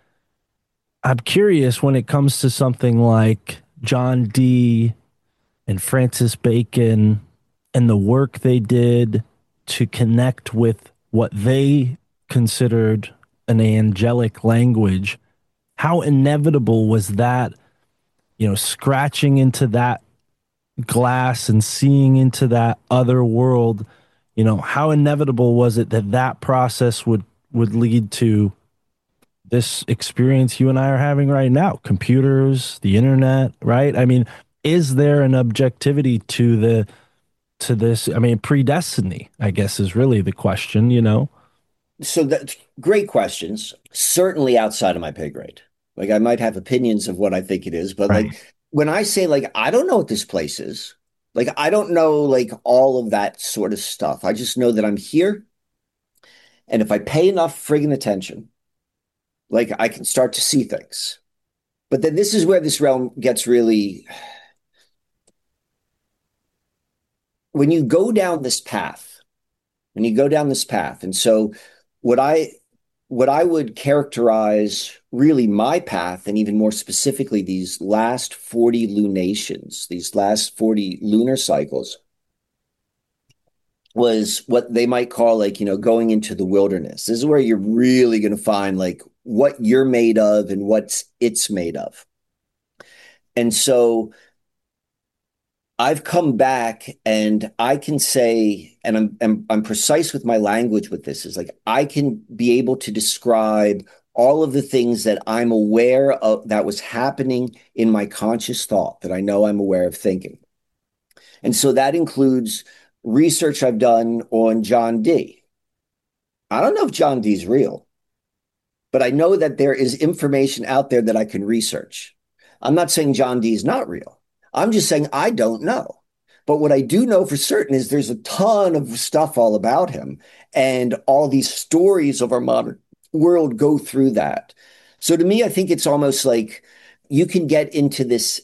I'm curious, when it comes to something like John Dee and Francis Bacon and the work they did to connect with what they considered an angelic language, how inevitable was that, scratching into that glass and seeing into that other world, how inevitable was it that that process would lead to this experience you and I are having right now? Computers, the internet, right? I mean, is there an objectivity to this? I mean, predestiny, I guess, is really the question, So that's great questions. Certainly outside of my pay grade. Like, I might have opinions of what I think it is, but Right. like when I say like I don't know what this place is, like I don't know like all of that sort of stuff. I just know that I'm here, and if I pay enough friggin' attention, like I can start to see things. But then this is where this realm gets really, when you go down this path, and so what I would characterize really my path, and even more specifically these last 40 lunations, these last 40 lunar cycles, was what they might call like, going into the wilderness. This is where you're really going to find like what you're made of and what it's made of. And so I've come back and I can say, and I'm precise with my language with this, is like I can be able to describe all of the things that I'm aware of that was happening in my conscious thought that I know I'm aware of thinking. And so that includes research I've done on John Dee. I don't know if John Dee's real, but I know that there is information out there that I can research. I'm not saying John Dee is not real. I'm just saying I don't know. But what I do know for certain is there's a ton of stuff all about him, and all these stories of our modern world go through that. So to me, I think it's almost like you can get into this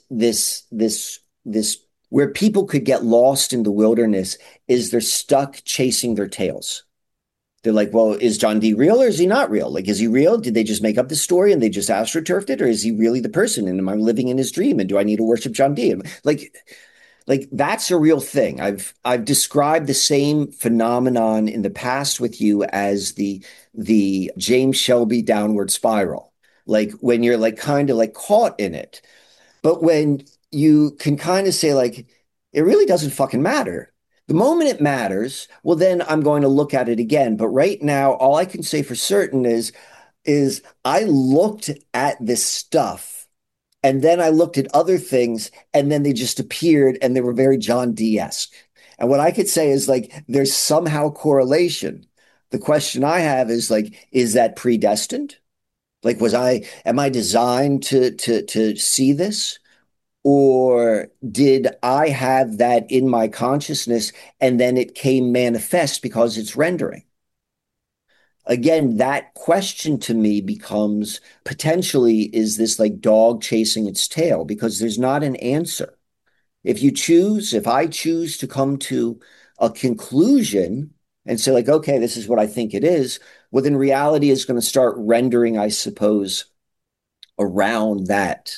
where people could get lost in the wilderness is they're stuck chasing their tails. They're like, well, is John Dee real or is he not real? Like, is he real? Did they just make up this story and they just astroturfed it? Or is he really the person? And am I living in his dream? And do I need to worship John Dee? Like that's a real thing. I've described the same phenomenon in the past with you as the James Shelby downward spiral. Like when you're like kind of like caught in it. But when you can kind of say like, it really doesn't fucking matter. The moment it matters, well, then I'm going to look at it again. But right now, all I can say for certain is I looked at this stuff and then I looked at other things and then they just appeared and they were very John Dee-esque. And what I could say is like, there's somehow correlation. The question I have is like, is that predestined? Like, am I designed to see this? Or did I have that in my consciousness and then it came manifest because it's rendering? Again, that question to me becomes potentially, is this like dog chasing its tail? Because there's not an answer. If I choose to come to a conclusion and say, like, okay, this is what I think it is, well, then reality is going to start rendering, I suppose, around that.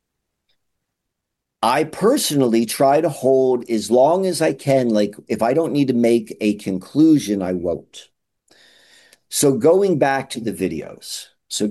I personally try to hold as long as I can. Like, if I don't need to make a conclusion, I won't. So going back to the videos.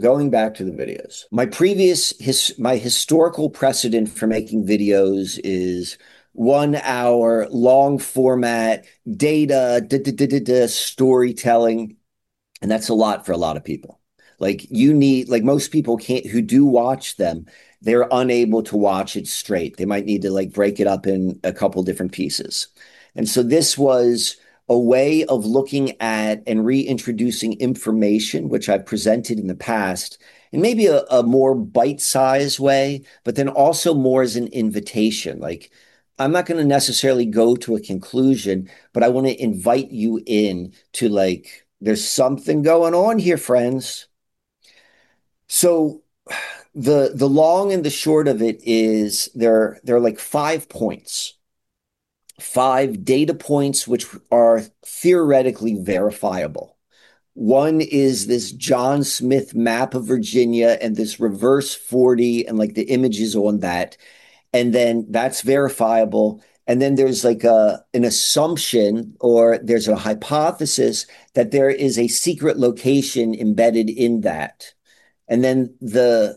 My historical precedent for making videos is 1 hour long format data storytelling. And that's a lot for a lot of people. Like most people can't, who do watch them, they're unable to watch it straight. They might need to like break it up in a couple different pieces. And so this was a way of looking at and reintroducing information, which I've presented in the past, in maybe a more bite-sized way, but then also more as an invitation. Like, I'm not going to necessarily go to a conclusion, but I want to invite you in to like, there's something going on here, friends. So the long and the short of it is there are like 5 points. 5 data points which are theoretically verifiable. One is this John Smith map of Virginia and this reverse 40 and like the images on that. And then that's verifiable. And then there's like an assumption, or there's a hypothesis that there is a secret location embedded in that. And then the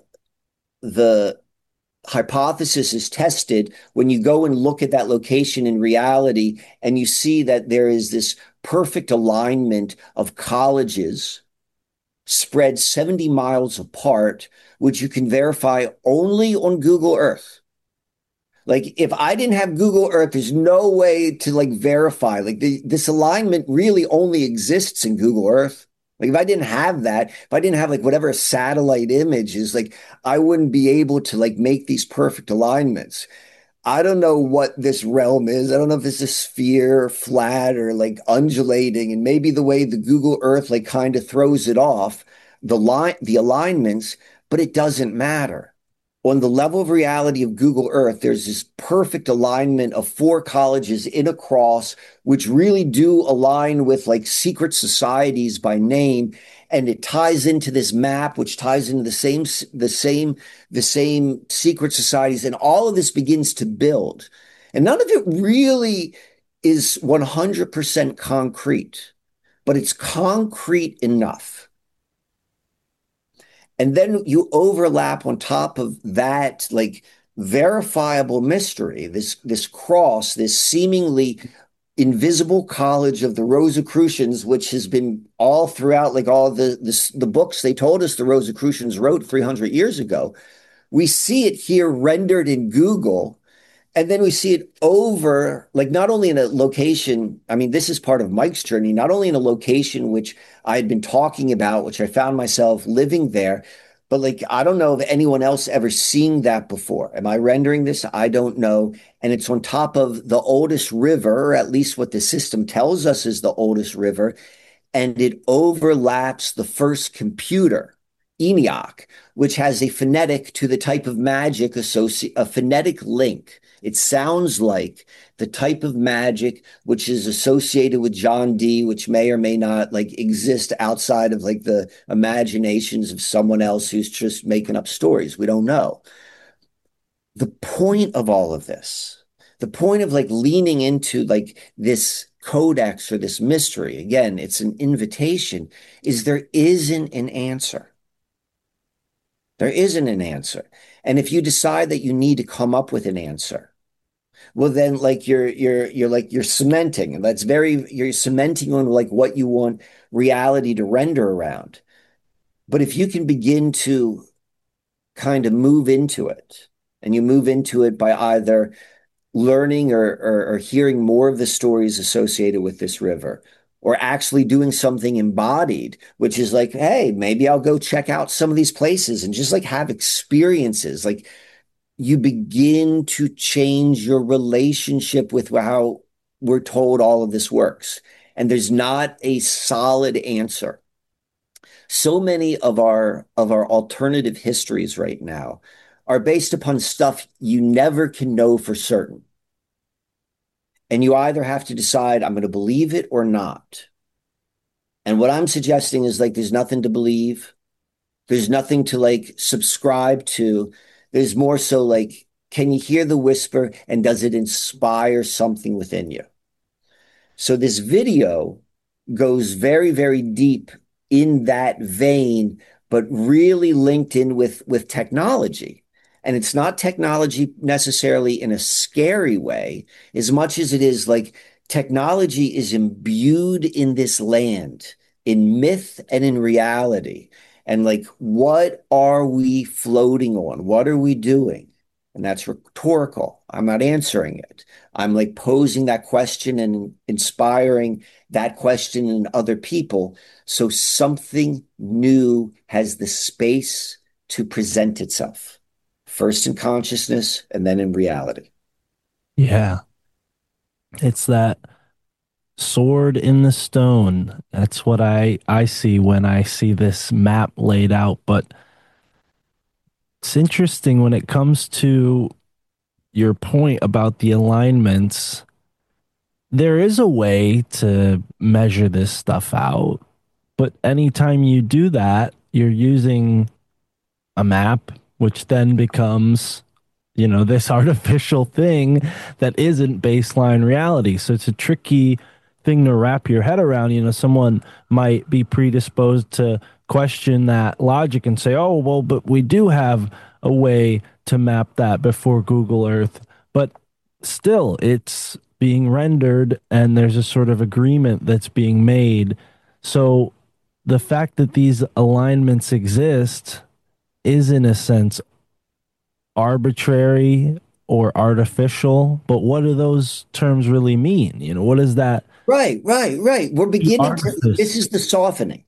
hypothesis is tested when you go and look at that location in reality, and you see that there is this perfect alignment of colleges spread 70 miles apart, which you can verify only on Google Earth. Like, if I didn't have Google Earth, there's no way to like verify. Like, this alignment really only exists in Google Earth. Like, if I didn't have that, if I didn't have like whatever satellite image is, like, I wouldn't be able to like make these perfect alignments. I don't know what this realm is. I don't know if it's a sphere, flat, or like undulating. And maybe the way the Google Earth like kind of throws it off, the alignments, but it doesn't matter. On the level of reality of Google Earth, there's this perfect alignment of 4 colleges in a cross, which really do align with like secret societies by name. And it ties into this map, which ties into the same secret societies. And all of this begins to build. And none of it really is 100% concrete, but it's concrete enough. And then you overlap on top of that, like, verifiable mystery, this cross, this seemingly invisible college of the Rosicrucians, which has been all throughout, like all the books they told us the Rosicrucians wrote 300 years ago. We see it here rendered in Google. And then we see it over, like, not only in a location, I mean, this is part of Mike's journey, not only in a location which I had been talking about, which I found myself living there, but like, I don't know if anyone else ever seen that before. Am I rendering this? I don't know. And it's on top of the oldest river, or at least what the system tells us is the oldest river. And it overlaps the first computer, ENIAC, which has a phonetic to the type of magic a phonetic link. It sounds like the type of magic which is associated with John Dee, which may or may not like exist outside of like the imaginations of someone else who's just making up stories. We don't know. The point of all of this, the point of like leaning into like this codex or this mystery, again, it's an invitation, is there isn't an answer. There isn't an answer. And if you decide that you need to come up with an answer, well, then like you're cementing, and you're cementing on like what you want reality to render around. But if you can begin to kind of move into it, and you move into it by either learning or hearing more of the stories associated with this river, or actually doing something embodied, which is like, hey, maybe I'll go check out some of these places and just like have experiences. Like, you begin to change your relationship with how we're told all of this works. And there's not a solid answer. So many of our alternative histories right now are based upon stuff you never can know for certain. And you either have to decide, I'm going to believe it or not. And what I'm suggesting is like, there's nothing to believe. There's nothing to like subscribe to. There's more so like, can you hear the whisper and does it inspire something within you? So this video goes very, very deep in that vein, but really linked in with technology. And it's not technology necessarily in a scary way, as much as it is like technology is imbued in this land, in myth and in reality. And like, what are we floating on? What are we doing? And that's rhetorical. I'm not answering it. I'm like posing that question and inspiring that question in other people. So something new has the space to present itself, first in consciousness and then in reality. Yeah. It's that sword in the stone. That's what I see when I see this map laid out. But it's interesting when it comes to your point about the alignments. There is a way to measure this stuff out, but anytime you do that, you're using a map, which then becomes, this artificial thing that isn't baseline reality. So it's a tricky thing to wrap your head around. Someone might be predisposed to question that logic and say, oh, well, but we do have a way to map that before Google Earth. But still, it's being rendered and there's a sort of agreement that's being made. So the fact that these alignments exist is in a sense arbitrary or artificial, but what do those terms really mean? What is that? Right. We're beginning to, this is the softening.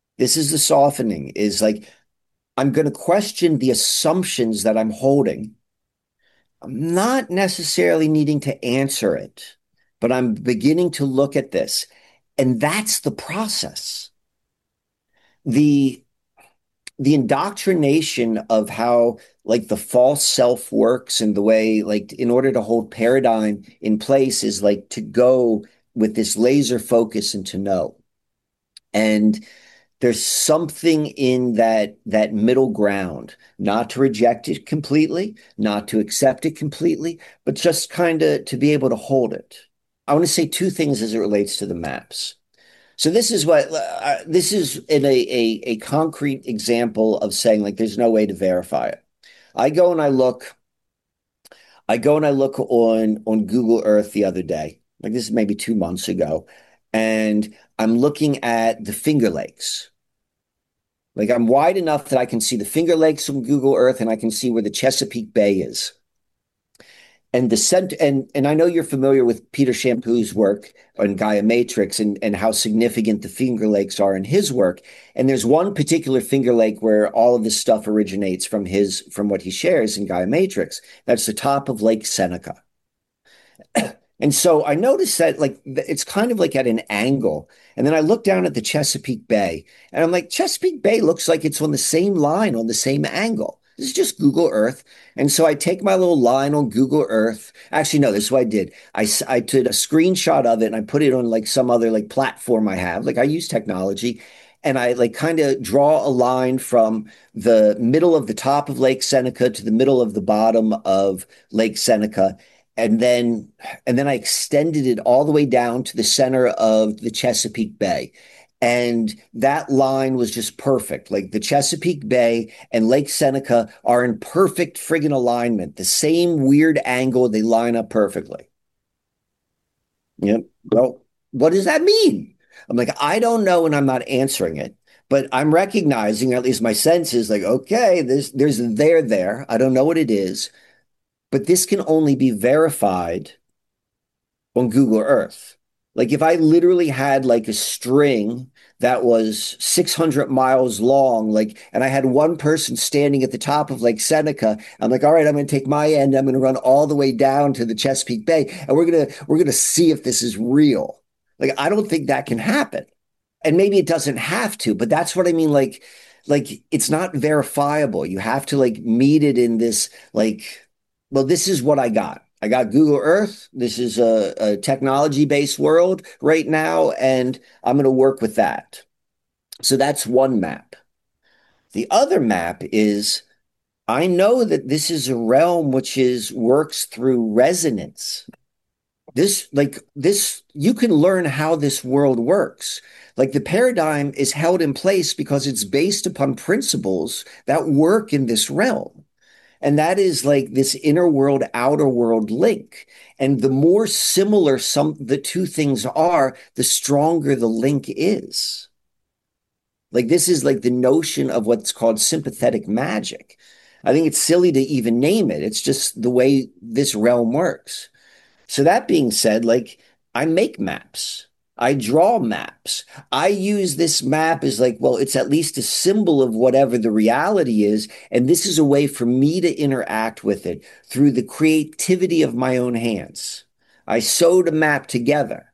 Is like, I'm going to question the assumptions that I'm holding. I'm not necessarily needing to answer it, but I'm beginning to look at this. And that's the process. The indoctrination of how like the false self works and the way like in order to hold paradigm in place is like to go with this laser focus and to know. And there's something in that middle ground, not to reject it completely, not to accept it completely, but just kind of to be able to hold it. I want to say two things as it relates to the maps. So this is this is in a concrete example of saying like there's no way to verify it. I go and I look on Google Earth the other day, like this is maybe 2 months ago, and I'm looking at the Finger Lakes. Like I'm wide enough that I can see the Finger Lakes from Google Earth and I can see where the Chesapeake Bay is. And the center, and I know you're familiar with Peter Champoux' work on Gaia Matrix and how significant the Finger Lakes are in his work. And there's one particular Finger Lake where all of this stuff originates from what he shares in Gaia Matrix. That's the top of Lake Seneca. And so I noticed that like it's kind of like at an angle. And then I look down at the Chesapeake Bay and I'm like, Chesapeake Bay looks like it's on the same line, on the same angle. This is just Google Earth. And so I take my little line on Google Earth. Actually, no, this is what I did. I did a screenshot of it and I put it on like some other like platform I have. Like I use technology and I like kind of draw a line from the middle of the top of Lake Seneca to the middle of the bottom of Lake Seneca. And then I extended it all the way down to the center of the Chesapeake Bay. And that line was just perfect. Like the Chesapeake Bay and Lake Seneca are in perfect friggin' alignment. The same weird angle, they line up perfectly. Yep. Well, what does that mean? I'm like, I don't know, and I'm not answering it. But I'm recognizing, at least my sense is like, okay, there's a there. I don't know what it is. But this can only be verified on Google Earth. Like if I literally had like a string that was 600 miles long. Like, and I had one person standing at the top of Lake Seneca. I'm like, all right, I'm going to take my end. I'm going to run all the way down to the Chesapeake Bay, and we're going to see if this is real. Like, I don't think that can happen. And maybe it doesn't have to, but that's what I mean. Like it's not verifiable. You have to like meet it in this, like, well, this is what I got. I got Google Earth. This is a technology-based world right now, and I'm going to work with that. So that's one map. The other map is I know that this is a realm which works through resonance. This, you can learn how this world works. Like the paradigm is held in place because it's based upon principles that work in this realm. And that is like this inner world, outer world link. And the more similar the two things are, the stronger the link is. Like this is like the notion of what's called sympathetic magic. I think it's silly to even name it. It's just the way this realm works. So that being said, like I make maps. I draw maps. I use this map as like, well, it's at least a symbol of whatever the reality is. And this is a way for me to interact with it through the creativity of my own hands. I sewed a map together.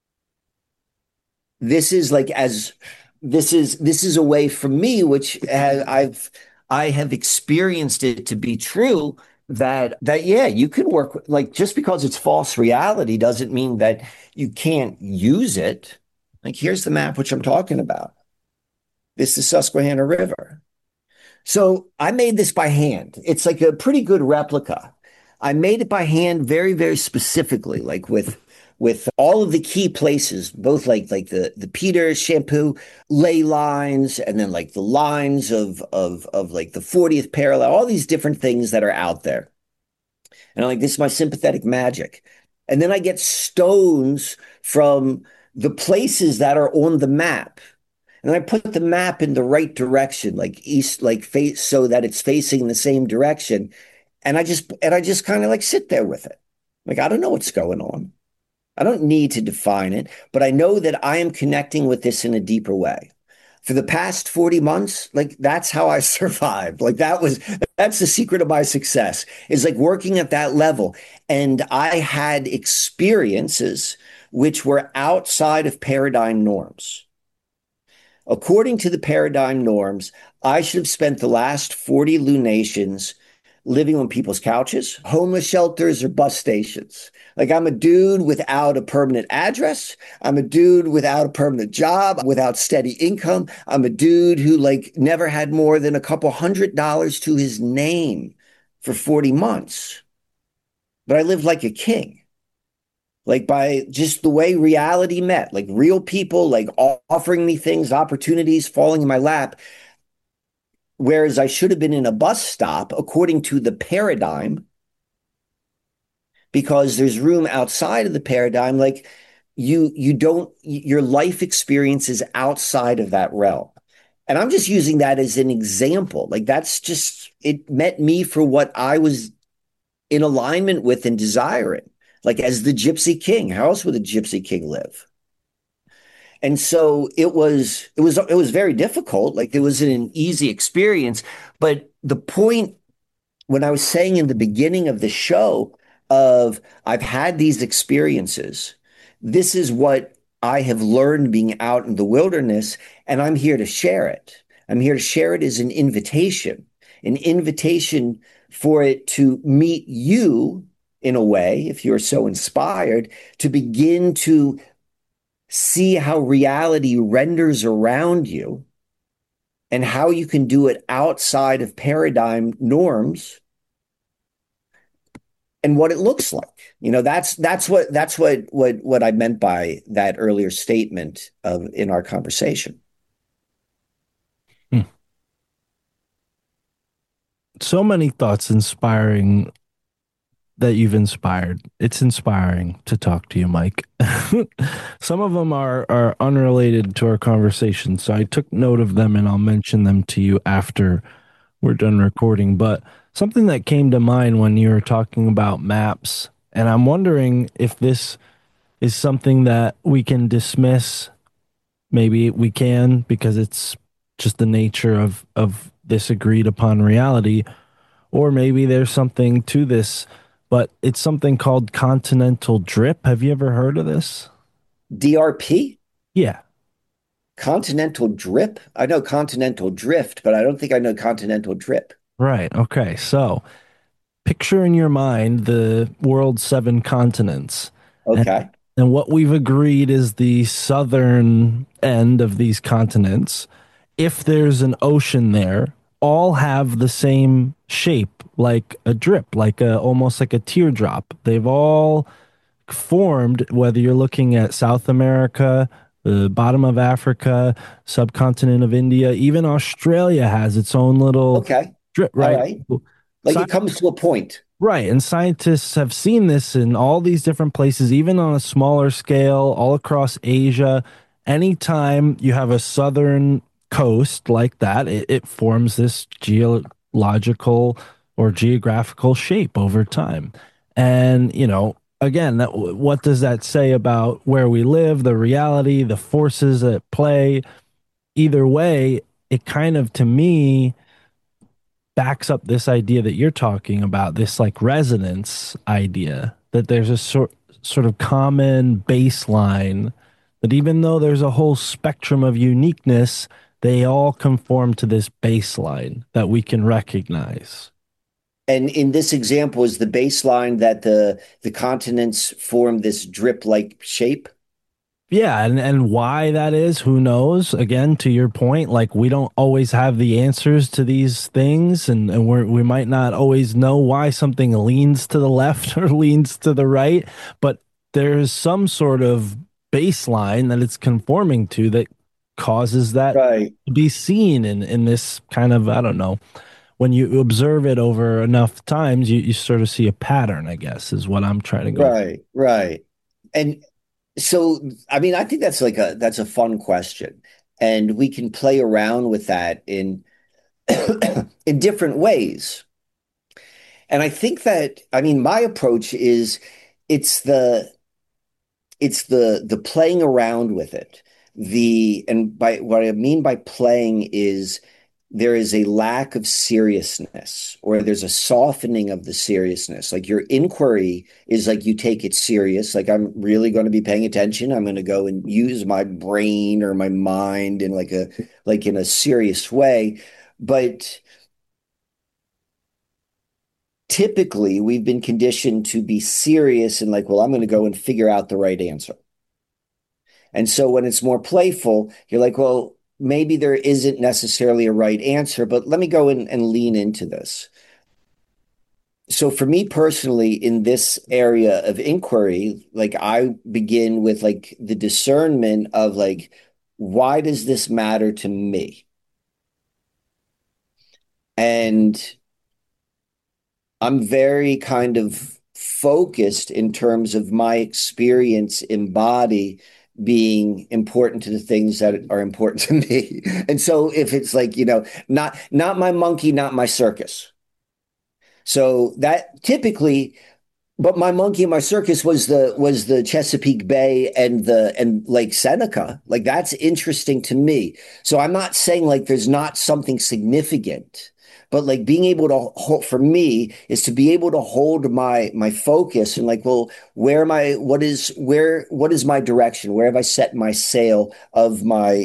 This is like this is a way for me, which I have experienced it to be true that yeah, you can work like just because it's false reality doesn't mean that you can't use it. Like here's the map which I'm talking about. This is Susquehanna River. So I made this by hand. It's like a pretty good replica. I made it by hand very, very specifically, like with all of the key places, both like the Peters shampoo ley lines, and then like the lines of like the 40th parallel, all these different things that are out there. And I'm like, this is my sympathetic magic. And then I get stones from the places that are on the map. And I put the map in the right direction, like east, like face, so that it's facing the same direction. And I just kind of like sit there with it. Like, I don't know what's going on. I don't need to define it, but I know that I am connecting with this in a deeper way. For the past 40 months, like that's how I survived. Like that's the secret of my success, is like working at that level. And I had experiences which were outside of paradigm norms. According to the paradigm norms, I should have spent the last 40 lunations living on people's couches, homeless shelters, or bus stations. Like I'm a dude without a permanent address. I'm a dude without a permanent job, without steady income. I'm a dude who like never had more than a couple $100 to his name for 40 months. But I lived like a king. Like by just the way reality met, like real people, like offering me things, opportunities falling in my lap. Whereas I should have been in a bus stop according to the paradigm, because there's room outside of the paradigm. Like your life experience is outside of that realm. And I'm just using that as an example. Like it met me for what I was in alignment with and desiring. Like as the Gypsy King, how else would a Gypsy King live? And so it was very difficult. Like it wasn't an easy experience. But the point when I was saying in the beginning of the show of I've had these experiences, this is what I have learned being out in the wilderness, and I'm here to share it. I'm here to share it as an invitation for it to meet you in a way, if you're so inspired, to begin to see how reality renders around you and how you can do it outside of paradigm norms and what it looks like. You know, that's what I meant by that earlier statement in our conversation. So many thoughts inspiring that you've inspired. It's inspiring to talk to you, Mike. Some of them are unrelated to our conversation, so I took note of them and I'll mention them to you after we're done recording. But something that came to mind when you were talking about maps, and I'm wondering if this is something that we can dismiss maybe we can because it's just the nature of this agreed upon reality, or maybe there's something to this, but it's something called continental drip. Have you ever heard of this? DRP? Yeah. Continental drip? I know continental drift, but I don't think I know continental drip. Right. Okay. So picture in your mind the world's seven continents. Okay. And what we've agreed is the southern end of these continents, if there's an ocean there, all have the same shape, like a drip, like a almost like a teardrop. They've all formed, whether you're looking at South America, the bottom of Africa, subcontinent of India, even Australia has its own little Okay. drip, All right? right. Like it comes to a point. Right. And scientists have seen this in all these different places, even on a smaller scale, all across Asia. Anytime you have a southern coast like that, it forms this geological or geographical shape over time. And, again, what does that say about where we live, the reality, the forces at play? Either way, it kind of, to me, backs up this idea that you're talking about, this like resonance idea, that there's a sort of common baseline, that even though there's a whole spectrum of uniqueness, they all conform to this baseline that we can recognize. And in this example, is the baseline that the continents form this drip-like shape? Yeah, and why that is, who knows? Again, to your point, like we don't always have the answers to these things, and we might not always know why something leans to the left or leans to the right, but there's some sort of baseline that it's conforming to that causes that Right. to be seen in this kind of, I don't know, when you observe it over enough times, you sort of see a pattern, I guess, is what I'm trying to go. Right. Right. And so, I mean, I think that's a fun question, and we can play around with that in in different ways. And I think that, I mean, my approach is it's the it's the playing around with it. And by what I mean by playing is there is a lack of seriousness, or there's a softening of the seriousness. Like your inquiry is like you take it serious, like I'm really going to be paying attention. I'm going to go and use my brain or my mind in like in a serious way. But typically we've been conditioned to be serious and like, well, I'm going to go and figure out the right answer. And so when it's more playful, you're like, well, maybe there isn't necessarily a right answer, but let me go and lean into this. So for me personally, in this area of inquiry, like I begin with like the discernment of like, why does this matter to me? And I'm very kind of focused in terms of my experience in body being important to the things that are important to me. And so if it's like, not my monkey, not my circus. So that typically, but my monkey and my circus was the Chesapeake Bay and Lake Seneca. Like that's interesting to me. So I'm not saying like there's not something significant, but like being able to hold, for me, is to be able to hold my focus and like, well, what is my direction? Where have I set my sail of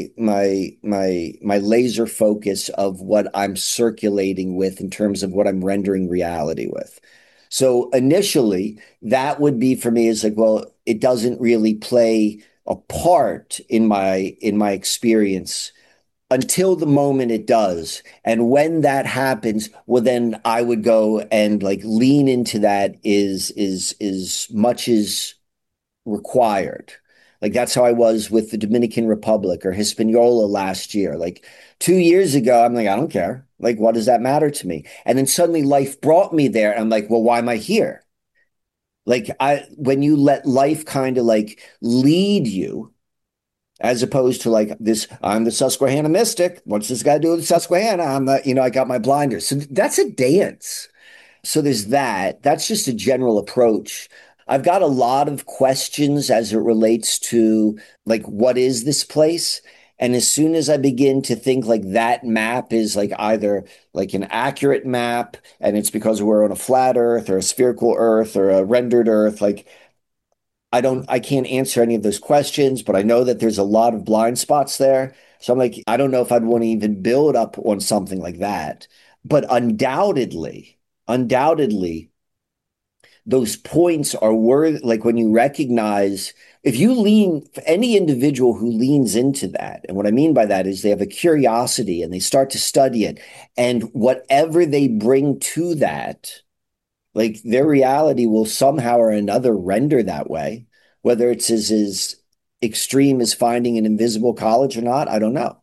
my laser focus of what I'm circulating with in terms of what I'm rendering reality with? So initially, that would be for me is like, well, it doesn't really play a part in my experience until the moment it does. And when that happens, well, then I would go and like lean into that is much as required. Like that's how I was with the Dominican Republic or Hispaniola last year. Like 2 years ago, I'm like, I don't care. Like, what does that matter to me? And then suddenly life brought me there. And I'm like, well, why am I here? Like when you let life kind of like lead you, as opposed to like this, I'm the Susquehanna mystic. What's this guy do with Susquehanna? I got my blinders. So that's a dance. So there's that. That's just a general approach. I've got a lot of questions as it relates to like, what is this place? And as soon as I begin to think like that map is like either like an accurate map and it's because we're on a flat earth or a spherical earth or a rendered earth, like I can't answer any of those questions, but I know that there's a lot of blind spots there. So I'm like, I don't know if I'd want to even build up on something like that. But undoubtedly, those points are worth, like when you recognize, if you lean, any individual who leans into that, and what I mean by that is they have a curiosity and they start to study it, and whatever they bring to that, like their reality will somehow or another render that way, whether it's as extreme as finding an invisible college or not, I don't know.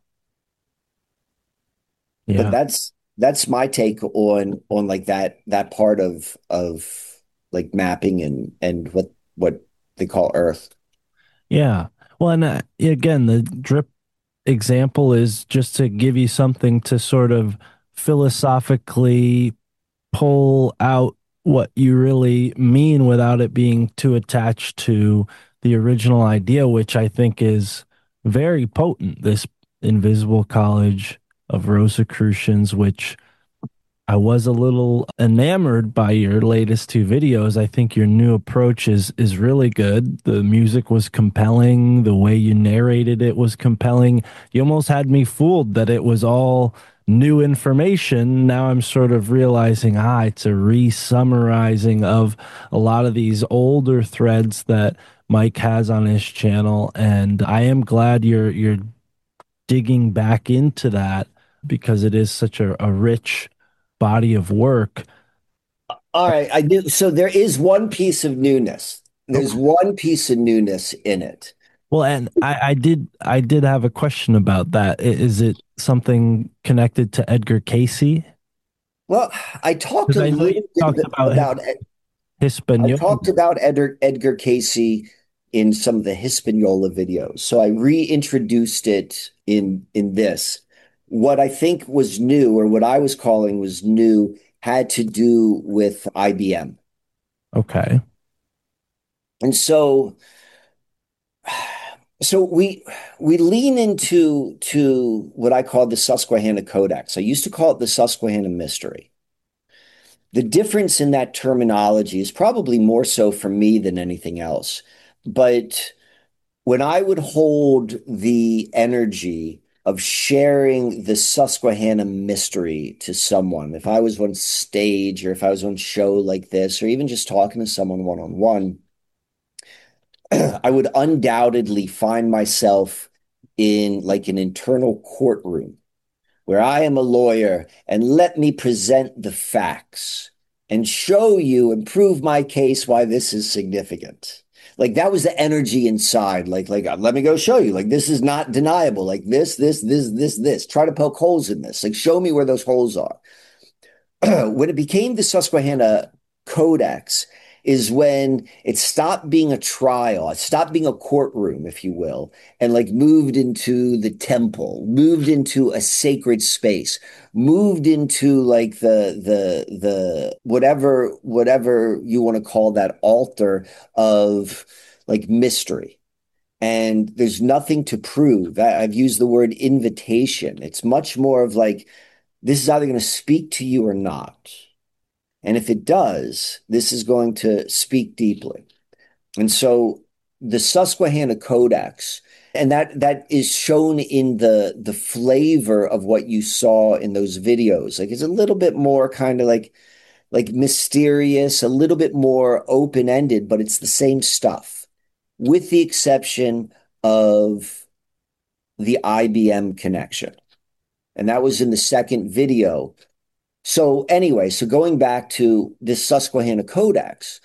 But Yeah. that's my take on like that part of like mapping and what they call Earth. Yeah. Well, and again, the drip example is just to give you something to sort of philosophically pull out what you really mean without it being too attached to the original idea, which I think is very potent. This invisible college of Rosicrucians, which I was a little enamored by your latest two videos. I think your new approach is really good. The music was compelling. The way you narrated it was compelling. You almost had me fooled that it was all new information. Now I'm sort of realizing, it's a re-summarizing of a lot of these older threads that Mike has on his channel. And I am glad you're digging back into that because it is such a rich body of work. All right, I do. So there is one piece of newness. There's Okay. one piece of newness in it. Well, and I did have a question about that. Is it something connected to Edgar Casey? Well, I talked Because a I know you little talked bit about I Hispaniola. talked about Edgar Casey in some of the Hispaniola videos. So I reintroduced it in this. What I think was new, or what I was calling was new, had to do with IBM. Okay. And so we lean into to what I call the Susquehanna Codex. I used to call it the Susquehanna Mystery. The difference in that terminology is probably more so for me than anything else. But when I would hold the energy of sharing the Susquehanna mystery to someone, if I was on stage or if I was on show like this, or even just talking to someone one on one, I would undoubtedly find myself in like an internal courtroom where I am a lawyer and let me present the facts and show you and prove my case why this is significant. Like that was the energy inside. Like let me go show you. Like this is not deniable. Like this. Try to poke holes in this. Like show me where those holes are. When it became the Susquehanna Codex is when it stopped being a trial, it stopped being a courtroom, if you will, and like moved into the temple, moved into a sacred space, moved into like the whatever you want to call that altar of like mystery. And there's nothing to prove. I've used the word invitation. It's much more of like, this is either going to speak to you or not. And if it does, this is going to speak deeply. And so the Susquehanna Codex, and that is shown in the flavor of what you saw in those videos. Like it's a little bit more kind of like mysterious, a little bit more open-ended, but it's the same stuff, with the exception of the IBM connection. And that was in the second video. So anyway, so going back to this Susquehanna Codex,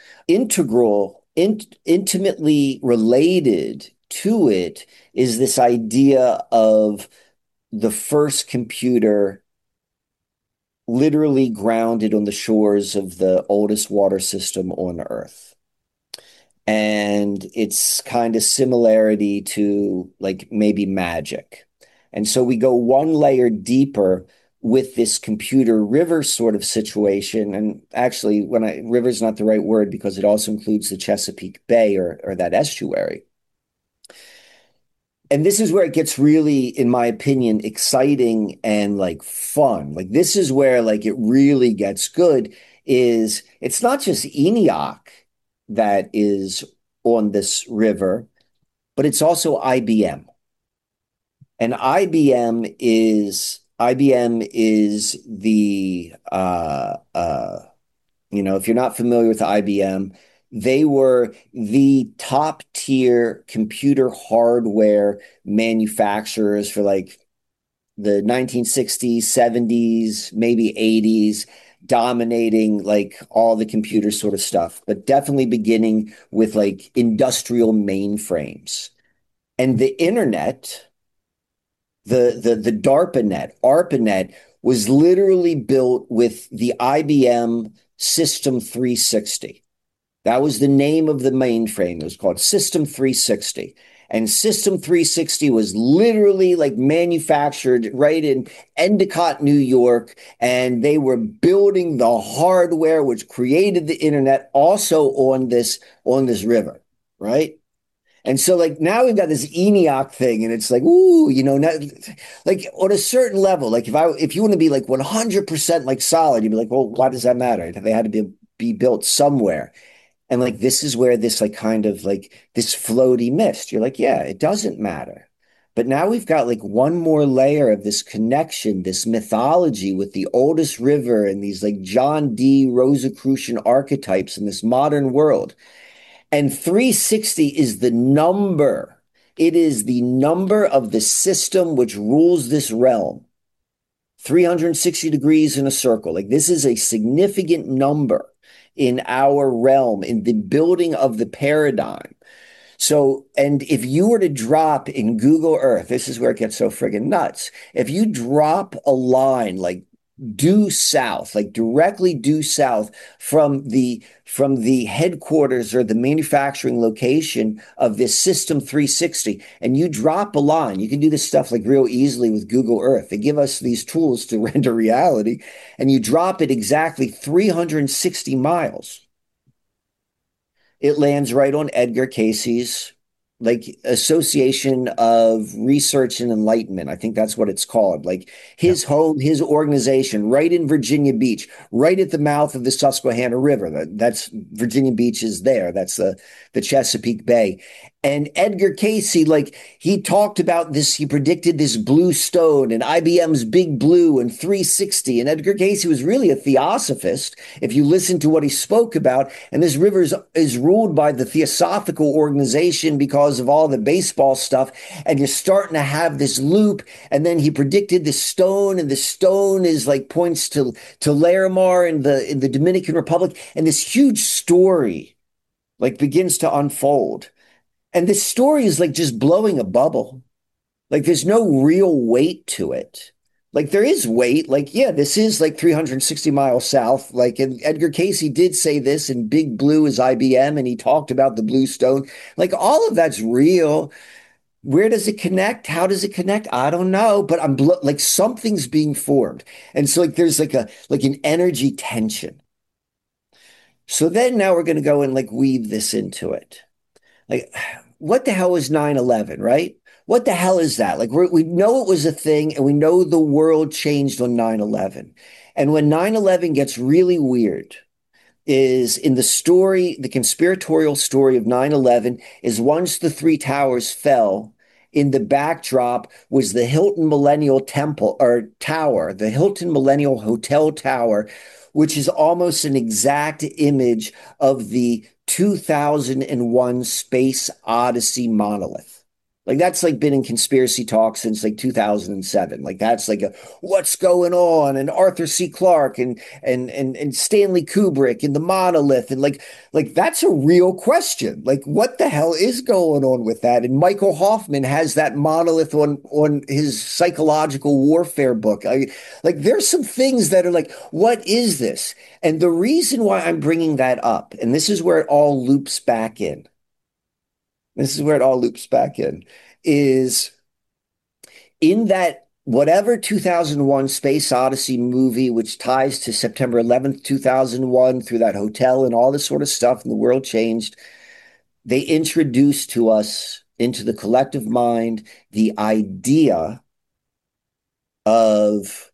intimately related to it is this idea of the first computer literally grounded on the shores of the oldest water system on Earth. And it's kind of similarity to like maybe magic. And so we go one layer deeper with this computer river sort of situation. And actually, river is not the right word because it also includes the Chesapeake Bay or that estuary. And this is where it gets really, in my opinion, exciting and like fun. Like this is where like it really gets good. Is it's not just ENIAC that is on this river, but it's also IBM. And IBM is the if you're not familiar with IBM, they were the top tier computer hardware manufacturers for like the 1960s, 70s, maybe 80s, dominating like all the computer sort of stuff, but definitely beginning with like industrial mainframes. And the internet, the DARPANET, ARPANET was literally built with the IBM System 360. That was the name of the mainframe. It was called System 360. And System 360 was literally like manufactured right in Endicott, New York. And they were building the hardware which created the internet also on this river, right? And so like now we've got this ENIAC thing and it's like, ooh, like on a certain level, like if you want to be like 100% like solid, you'd be like, well, why does that matter? They had to be built somewhere. And like, this is where this like kind of like this floaty mist, you're like, yeah, it doesn't matter. But now we've got like one more layer of this connection, this mythology with the oldest river and these like John D. Rosicrucian archetypes in this modern world. And 360 is the number. It is the number of the system which rules this realm. 360 degrees in a circle. Like this is a significant number in our realm, in the building of the paradigm. So, and if you were to drop in Google Earth, this is where it gets so friggin' nuts. If you drop a line like due south, like directly due south from the headquarters or the manufacturing location of this System 360, and you drop a line, you can do this stuff like real easily with Google Earth. They give us these tools to render reality, and you drop it exactly 360 miles. It lands right on Edgar Cayce's like Association of Research and Enlightenment. I think that's what it's called. Like his home, his organization, right in Virginia Beach, right at the mouth of the Susquehanna River. That's Virginia Beach is there. That's the Chesapeake Bay. And Edgar Cayce, like he talked about this, he predicted this blue stone and IBM's Big Blue and 360. And Edgar Cayce was really a theosophist, if you listen to what he spoke about. And this river is ruled by the Theosophical Organization because of all the baseball stuff. And you're starting to have this loop. And then he predicted the stone, and the stone is like points to Larimar in the Dominican Republic. And this huge story like begins to unfold. And this story is like just blowing a bubble. Like there's no real weight to it. Like there is weight. Like, yeah, this is like 360 miles south. Like, and Edgar Cayce did say this, and Big Blue is IBM, and he talked about the blue stone. Like all of that's real. Where does it connect? How does it connect? I don't know, but I'm like something's being formed. And so like there's like an energy tension. So then now we're going to go and like weave this into it. Like, what the hell is 9/11, right? What the hell is that? Like, we know it was a thing, and we know the world changed on 9/11. And when 9/11 gets really weird is in the story, the conspiratorial story of 9/11 is once the three towers fell, in the backdrop was the Hilton Millennial Temple or Tower, the Hilton Millennial Hotel Tower, which is almost an exact image of the 2001 Space Odyssey monolith. Like that's like been in conspiracy talk since like 2007. Like that's like what's going on, and Arthur C. Clarke and Stanley Kubrick and the monolith, and like that's a real question. Like what the hell is going on with that? And Michael Hoffman has that monolith on his psychological warfare book. Like there's some things that are like, what is this? And the reason why I'm bringing that up, and this is where it all loops back in. This is where it all loops back in, is in that whatever 2001 Space Odyssey movie, which ties to September 11th, 2001, through that hotel and all this sort of stuff, and the world changed, they introduced to us into the collective mind the idea of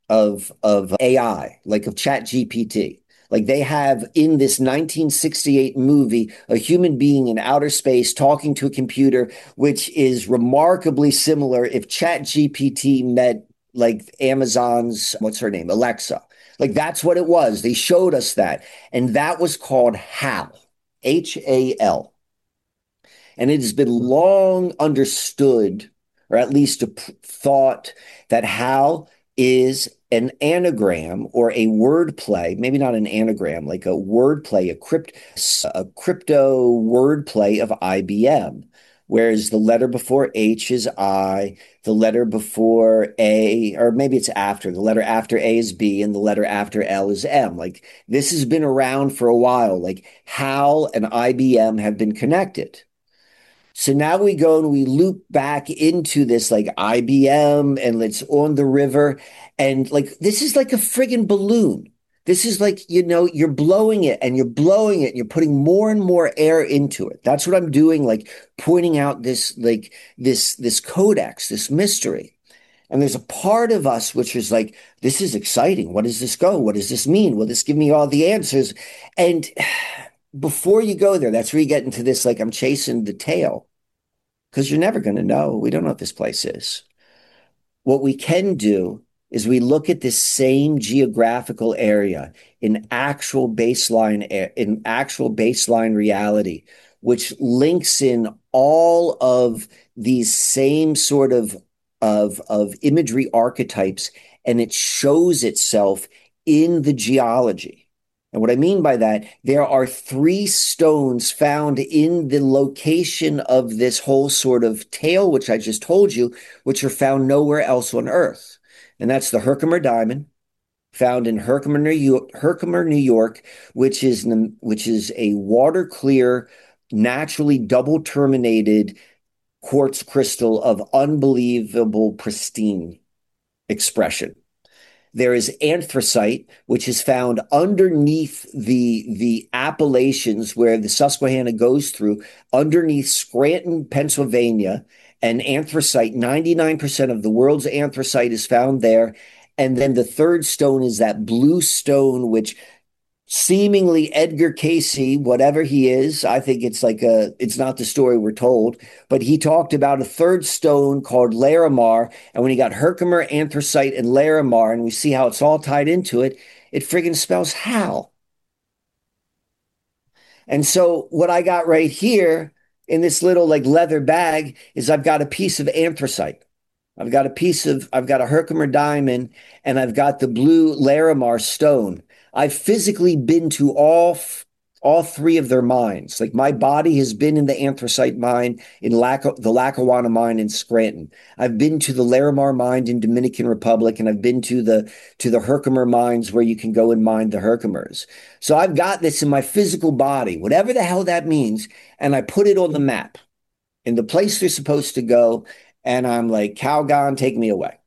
AI, like of Chat GPT. Like they have in this 1968 movie, a human being in outer space talking to a computer, which is remarkably similar if Chat GPT met like Amazon's, what's her name? Alexa. Like that's what it was. They showed us that. And that was called HAL, HAL. And it has been long understood, or at least thought, that HAL is an anagram or a word play, maybe not an anagram, like a word play, a crypto word play of IBM. Whereas the letter before H is I, the letter before A, or maybe it's after, the letter after A is B, and the letter after L is M. Like this has been around for a while. Like HAL and IBM have been connected. So now we go and we loop back into this like IBM and it's on the river. And like, this is like a friggin' balloon. This is like, you're blowing it and you're blowing it and you're putting more and more air into it. That's what I'm doing, like pointing out this, like this codex, this mystery. And there's a part of us which is like, this is exciting. What does this go? What does this mean? Will this give me all the answers? And before you go there, that's where you get into this, like I'm chasing the tail, because you're never going to know. We don't know what this place is. What we can do is we look at this same geographical area in actual baseline reality, which links in all of these same sort of imagery archetypes, and it shows itself in the geology. And what I mean by that, there are 3 stones found in the location of this whole sort of tale, which I just told you, which are found nowhere else on Earth. And that's the Herkimer Diamond, found in Herkimer, New York, which is a water clear, naturally double terminated quartz crystal of unbelievable pristine expression. There is anthracite, which is found underneath the Appalachians where the Susquehanna goes through, underneath Scranton, Pennsylvania. And anthracite, 99% of the world's anthracite is found there. And then the third stone is that blue stone, which seemingly Edgar Cayce, whatever he is, I think it's not the story we're told, but he talked about a third stone called Larimar. And when he got Herkimer, anthracite, and Larimar, and we see how it's all tied into it, it friggin' spells HAL. And so what I got right here in this little like leather bag is I've got a piece of anthracite. I've got a Herkimer diamond, and I've got the blue Larimar stone. I've physically been to all 3 of their mines. Like my body has been in the anthracite mine, in the Lackawanna mine in Scranton. I've been to the Larimar mine in Dominican Republic, and I've been to the Herkimer mines where you can go and mine the Herkimers. So I've got this in my physical body, whatever the hell that means, and I put it on the map in the place they're supposed to go. And I'm like, Calgon, take me away.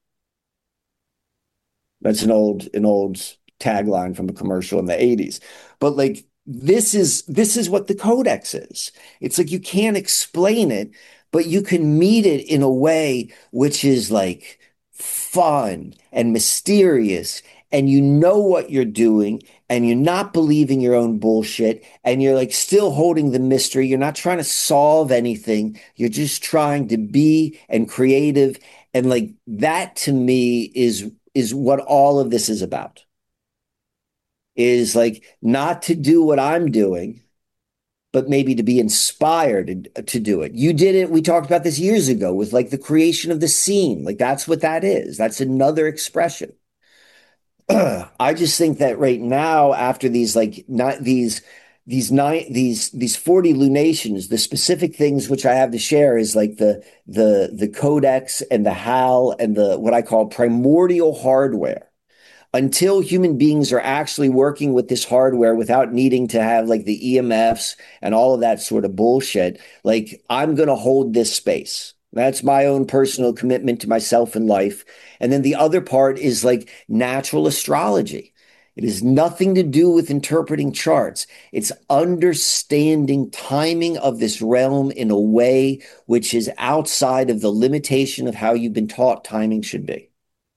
That's an old tagline from a commercial in the 80s. But like, this is what the codex is. It's like, you can't explain it, but you can meet it in a way which is like fun and mysterious, and you know what you're doing, and you're not believing your own bullshit, and you're like still holding the mystery. You're not trying to solve anything. You're just trying to be and creative. And like that to me is what all of this is about. Is like not to do what I'm doing, but maybe to be inspired to do it. You did it. We talked about this years ago with like the creation of the scene. Like that's what that is. That's another expression. I just think that right now, after these like not these 40 lunations, the specific things which I have to share is like the codex and the HAL and the what I call primordial hardware. Until human beings are actually working with this hardware without needing to have like the EMFs and all of that sort of bullshit, like I'm going to hold this space. That's my own personal commitment to myself and life. And then the other part is like natural astrology. It has nothing to do with interpreting charts. It's understanding timing of this realm in a way which is outside of the limitation of how you've been taught timing should be.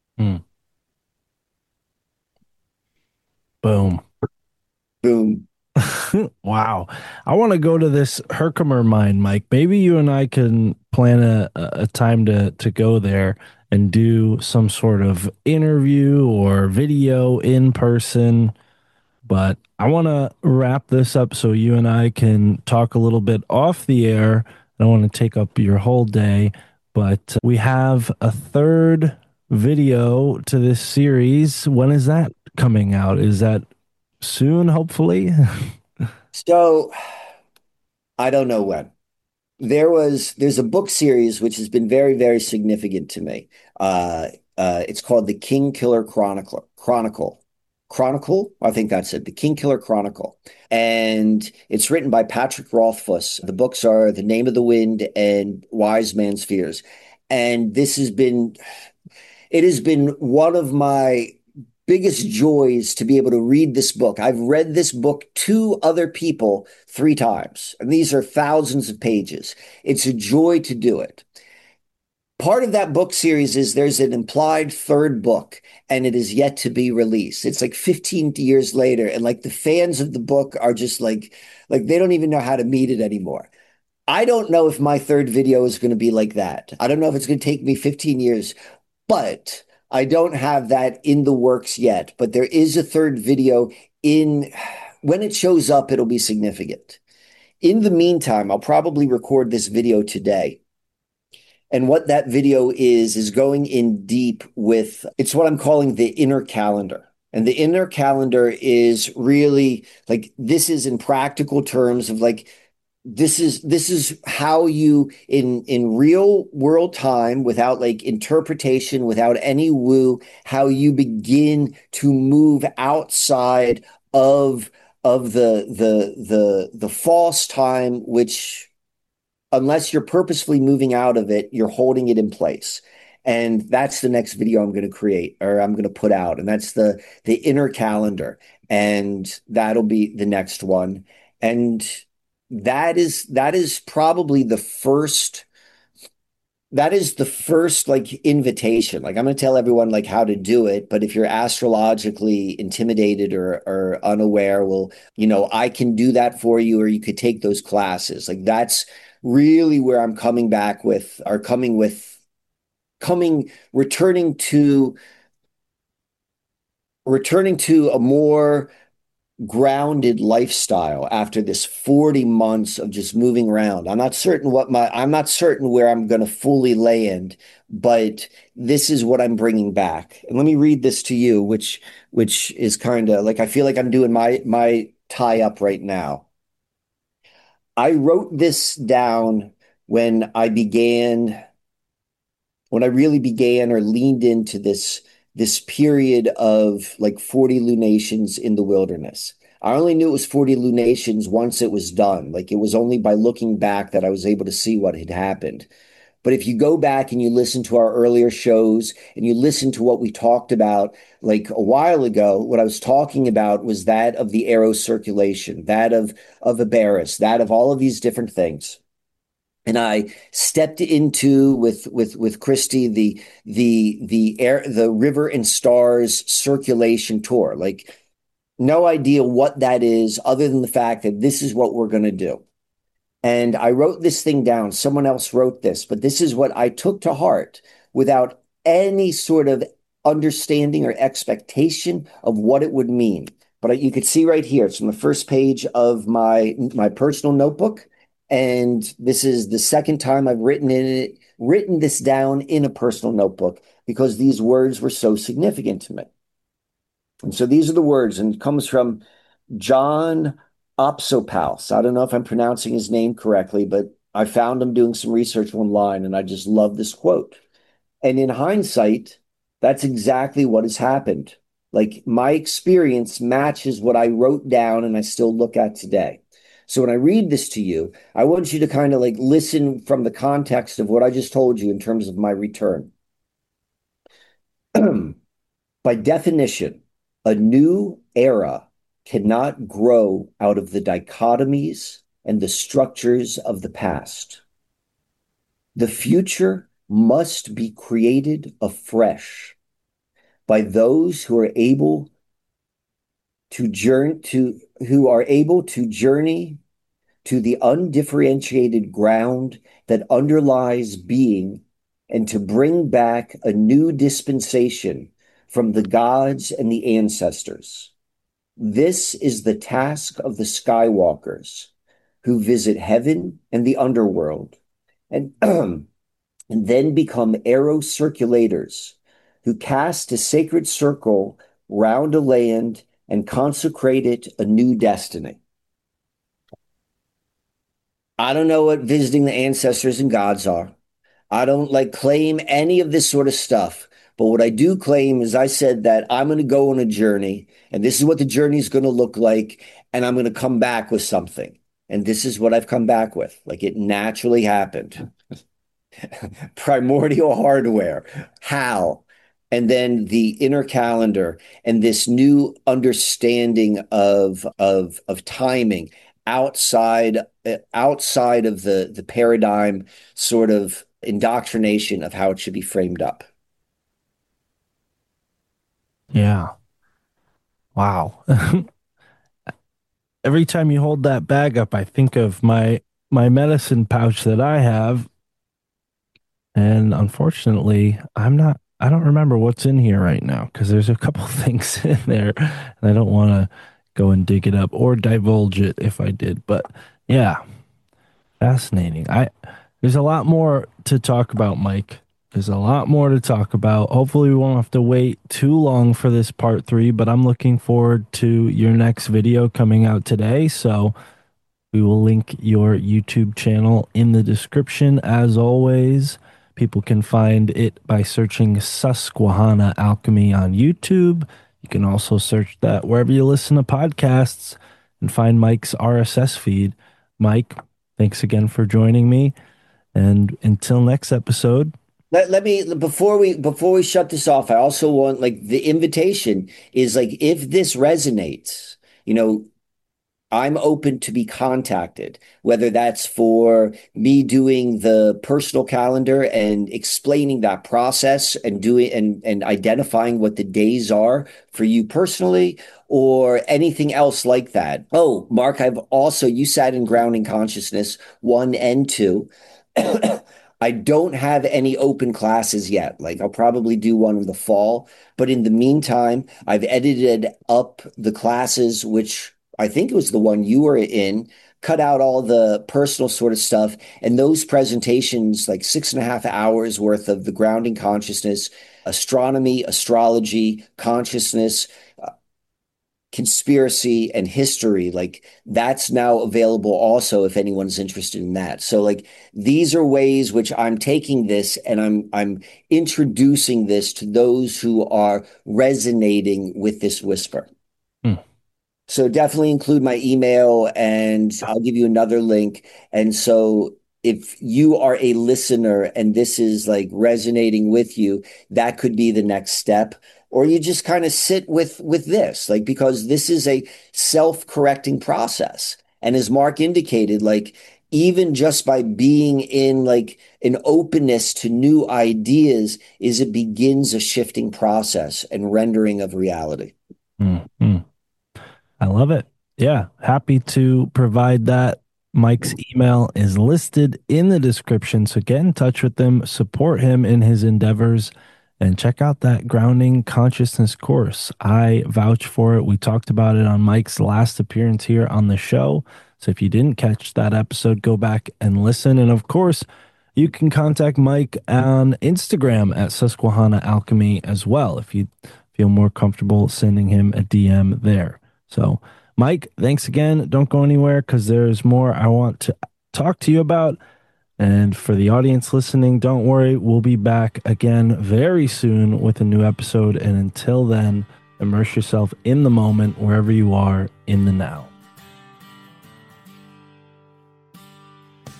Boom. Boom. Wow. I want to go to this Herkimer mine, Mike. Maybe you and I can plan a time to go there and do some sort of interview or video in person. But I want to wrap this up so you and I can talk a little bit off the air. I don't want to take up your whole day, but we have a third video to this series. When is that coming out? Is that soon, hopefully? So I don't know when. There's a book series which has been very, very significant to me. It's called the Kingkiller Chronicle. I think that's it. The Kingkiller Chronicle. And it's written by Patrick Rothfuss. The books are The Name of the Wind and Wise Man's Fears. And it has been one of my biggest joys to be able to read this book. I've read this book to other people 3 times, and these are thousands of pages. It's a joy to do it. Part of that book series is there's an implied third book, and it is yet to be released. It's like 15 years later, and like the fans of the book are just like they don't even know how to meet it anymore. I don't know if my third video is going to be like that. I don't know if it's going to take me 15 years, but I don't have that in the works yet. But there is a third video when it shows up, it'll be significant. In the meantime, I'll probably record this video today. And what that video is going in deep with, it's what I'm calling the inner calendar. And the inner calendar is really like, this is in practical terms of like, this is how you in real world time, without like interpretation, without any woo, how you begin to move outside of the false time, which unless you're purposefully moving out of it, you're holding it in place. And that's the next video I'm going to create, or I'm going to put out. And that's the inner calendar. And that'll be the next one. And that is probably the first like invitation. Like I'm going to tell everyone like how to do it, but if you're astrologically intimidated or unaware, well, I can do that for you, or you could take those classes. Like that's really where I'm returning to a more grounded lifestyle after this 40 months of just moving around. I'm not certain where I'm going to fully land, but this is what I'm bringing back. And let me read this to you, which is kind of like, I feel like I'm doing my tie up right now. I wrote this down when I really began or leaned into this period of like 40 lunations in the wilderness. I only knew it was 40 lunations once it was done. Like it was only by looking back that I was able to see what had happened. But if you go back and you listen to our earlier shows and you listen to what we talked about like a while ago, what I was talking about was that of the Eros circulation, that of Eberus, that of all of these different things. And I stepped into with Christy the River and Stars circulation tour. Like no idea what that is, other than the fact that this is what we're going to do. And I wrote this thing down. Someone else wrote this, but this is what I took to heart without any sort of understanding or expectation of what it would mean. But you could see right here, it's from the first page of my personal notebook. And this is the second time I've written this down in a personal notebook because these words were so significant to me. And so these are the words, and it comes from John Opsopaus. I don't know if I'm pronouncing his name correctly, but I found him doing some research online, and I just love this quote. And in hindsight, that's exactly what has happened. Like my experience matches what I wrote down and I still look at today. So when I read this to you, I want you to kind of like listen from the context of what I just told you in terms of my return. By definition, a new era cannot grow out of the dichotomies and the structures of the past. The future must be created afresh by those who are able to journey to the undifferentiated ground that underlies being, and to bring back a new dispensation from the gods and the ancestors. This is the task of the Skywalkers, who visit heaven and the underworld, and then become arrow circulators, who cast a sacred circle round a land and consecrate it a new destiny. I don't know what visiting the ancestors and gods are. I don't like claim any of this sort of stuff. But what I do claim is I said that I'm going to go on a journey, and this is what the journey is going to look like, and I'm going to come back with something. And this is what I've come back with. Like, it naturally happened. Primordial hardware. How? And then the inner calendar and this new understanding of timing outside of the paradigm sort of indoctrination of how it should be framed up. Yeah. Wow. Every time you hold that bag up, I think of my medicine pouch that I have. And unfortunately, I don't remember what's in here right now because there's a couple things in there and I don't want to go and dig it up or divulge it if I did. But yeah, fascinating. There's a lot more to talk about, Mike. There's a lot more to talk about. Hopefully we won't have to wait too long for this part 3, but I'm looking forward to your next video coming out today. So we will link your YouTube channel in the description as always. People can find it by searching Susquehanna Alchemy on YouTube. You can also search that wherever you listen to podcasts and find Mike's RSS feed. Mike, thanks again for joining me. And until next episode. Let me before we shut this off, I also want, like, the invitation is like, if this resonates, I'm open to be contacted, whether that's for me doing the personal calendar and explaining that process and doing and identifying what the days are for you personally, or anything else like that. Oh, Mark, you sat in Grounding Consciousness 1 and 2. I don't have any open classes yet. Like, I'll probably do one in the fall, but in the meantime, I've edited up the classes, which I think it was the one you were in, cut out all the personal sort of stuff. And those presentations, like 6.5 hours worth of the Grounding Consciousness, astronomy, astrology, consciousness, conspiracy, and history, like, that's now available also if anyone's interested in that. So, like, these are ways which I'm taking this and I'm introducing this to those who are resonating with this whisper. So definitely include my email, and I'll give you another link. And so if you are a listener and this is like resonating with you, that could be the next step. Or you just kind of sit with this, like, because this is a self-correcting process. And as Mark indicated, like, even just by being in like an openness to new ideas, it begins a shifting process and rendering of reality. Mm-hmm. I love it. Yeah. Happy to provide that. Mike's email is listed in the description. So get in touch with him, support him in his endeavors, and check out that Grounding Consciousness course. I vouch for it. We talked about it on Mike's last appearance here on the show. So if you didn't catch that episode, go back and listen. And of course, you can contact Mike on Instagram at Susquehanna Alchemy as well, if you feel more comfortable sending him a DM there. So, Mike, thanks again. Don't go anywhere because there's more I want to talk to you about. And for the audience listening, don't worry. We'll be back again very soon with a new episode. And until then, immerse yourself in the moment wherever you are in the now.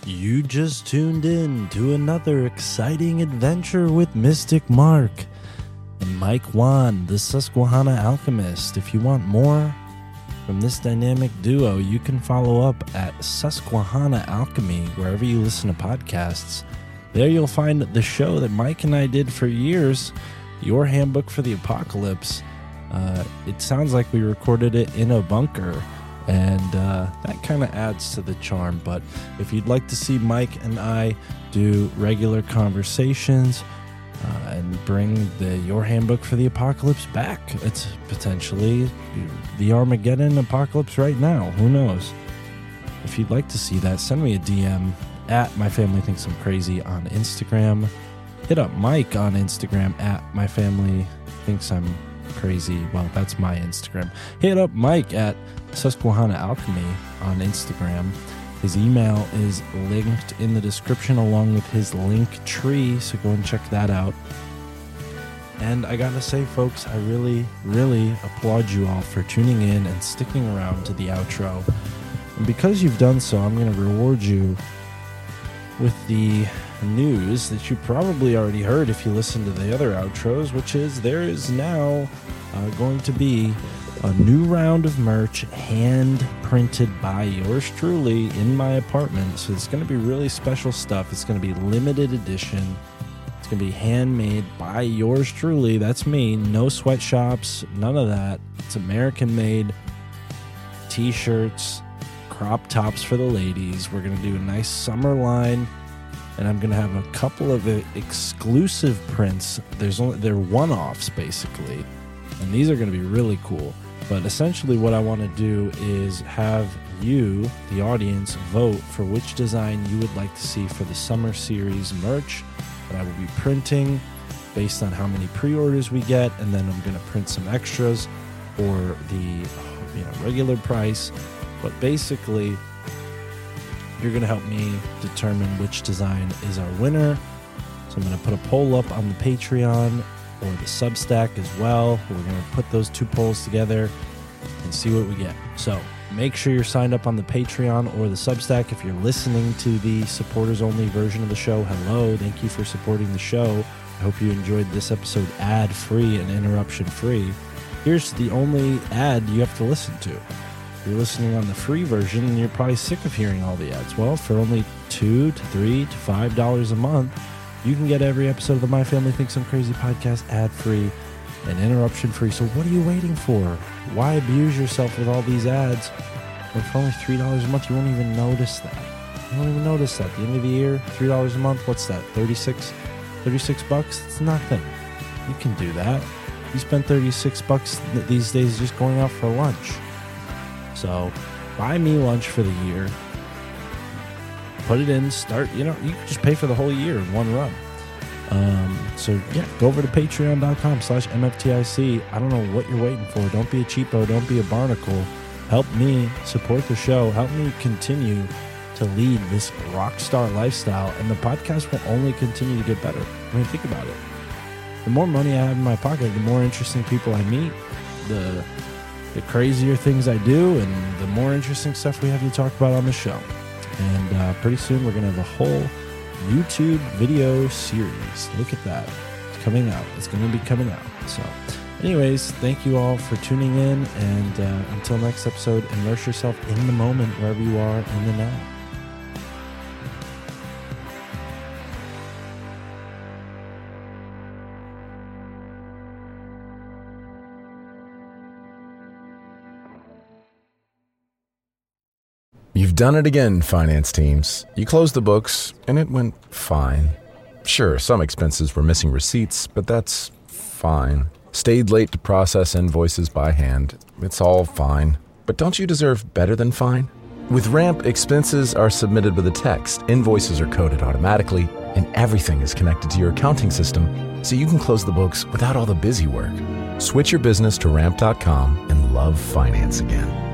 You just tuned in to another exciting adventure with Mystic Mark and Mike Wan, the Susquehanna Alchemist. If you want more from this dynamic duo, you can follow up at Susquehanna Alchemy wherever you listen to podcasts. There you'll find the show that Mike and I did for years, Your Handbook for the Apocalypse. It sounds like we recorded it in a bunker, and that kind of adds to the charm. But if you'd like to see Mike and I do regular conversations and bring the Your Handbook for the Apocalypse back, it's potentially the Armageddon apocalypse right now. Who knows? If you'd like to see that, send me a DM at My Family Thinks I'm Crazy on Instagram. Hit up Mike on Instagram at My Family Thinks I'm Crazy. Well, that's my Instagram. Hit up Mike at Susquehanna Alchemy on Instagram. His email is linked in the description along with his link tree, so go and check that out. And I gotta say, folks, I really, really applaud you all for tuning in and sticking around to the outro. And because you've done so, I'm gonna reward you with the news that you probably already heard if you listen to the other outros, which is there is now going to be a new round of merch hand printed by yours truly in my apartment. So it's going to be really special stuff. It's going to be limited edition. It's going to be handmade by yours truly. That's me. No sweatshops, none of that. It's American made t-shirts, crop tops for the ladies. We're going to do a nice summer line. And I'm going to have a couple of exclusive prints. They're one-offs, basically. And these are going to be really cool. But essentially what I want to do is have you, the audience, vote for which design you would like to see for the Summer Series merch that I will be printing based on how many pre-orders we get. And then I'm going to print some extras for the regular price. But basically, you're going to help me determine which design is our winner. So I'm going to put a poll up on the Patreon or the Substack as well. We're going to put those two polls together and see what we get. So make sure you're signed up on the Patreon or the Substack. If you're listening to the supporters-only version of the show, hello. Thank you for supporting the show. I hope you enjoyed this episode ad-free and interruption-free. Here's the only ad you have to listen to. You're listening on the free version and you're probably sick of hearing all the ads. Well, for only $2 to $3 to $5 a month, you can get every episode of the My Family Thinks I'm Crazy podcast ad-free and interruption-free. So what are you waiting for? Why abuse yourself with all these ads? And for only $3 a month, you won't even notice that. You won't even notice that. At the end of the year, $3 a month, what's that? $36 It's nothing. You can do that. You spend $36 these days just going out for lunch. So buy me lunch for the year, put it in, you can just pay for the whole year in one run. So yeah, go over to patreon.com/MFTIC. I don't know what you're waiting for. Don't be a cheapo. Don't be a barnacle. Help me support the show. Help me continue to lead this rock star lifestyle. And the podcast will only continue to get better. I mean, think about it. The more money I have in my pocket, the more interesting people I meet, the crazier things I do, and the more interesting stuff we have to talk about on the show. And pretty soon we're going to have a whole YouTube video series. Look at that. It's coming out. It's going to be coming out. So anyways, thank you all for tuning in. And until next episode, immerse yourself in the moment wherever you are in the now. You've done it again, finance teams. You closed the books, and it went fine. Sure, some expenses were missing receipts, but that's fine. Stayed late to process invoices by hand. It's all fine. But don't you deserve better than fine? With Ramp, expenses are submitted with a text, invoices are coded automatically, and everything is connected to your accounting system, so you can close the books without all the busy work. Switch your business to Ramp.com and love finance again.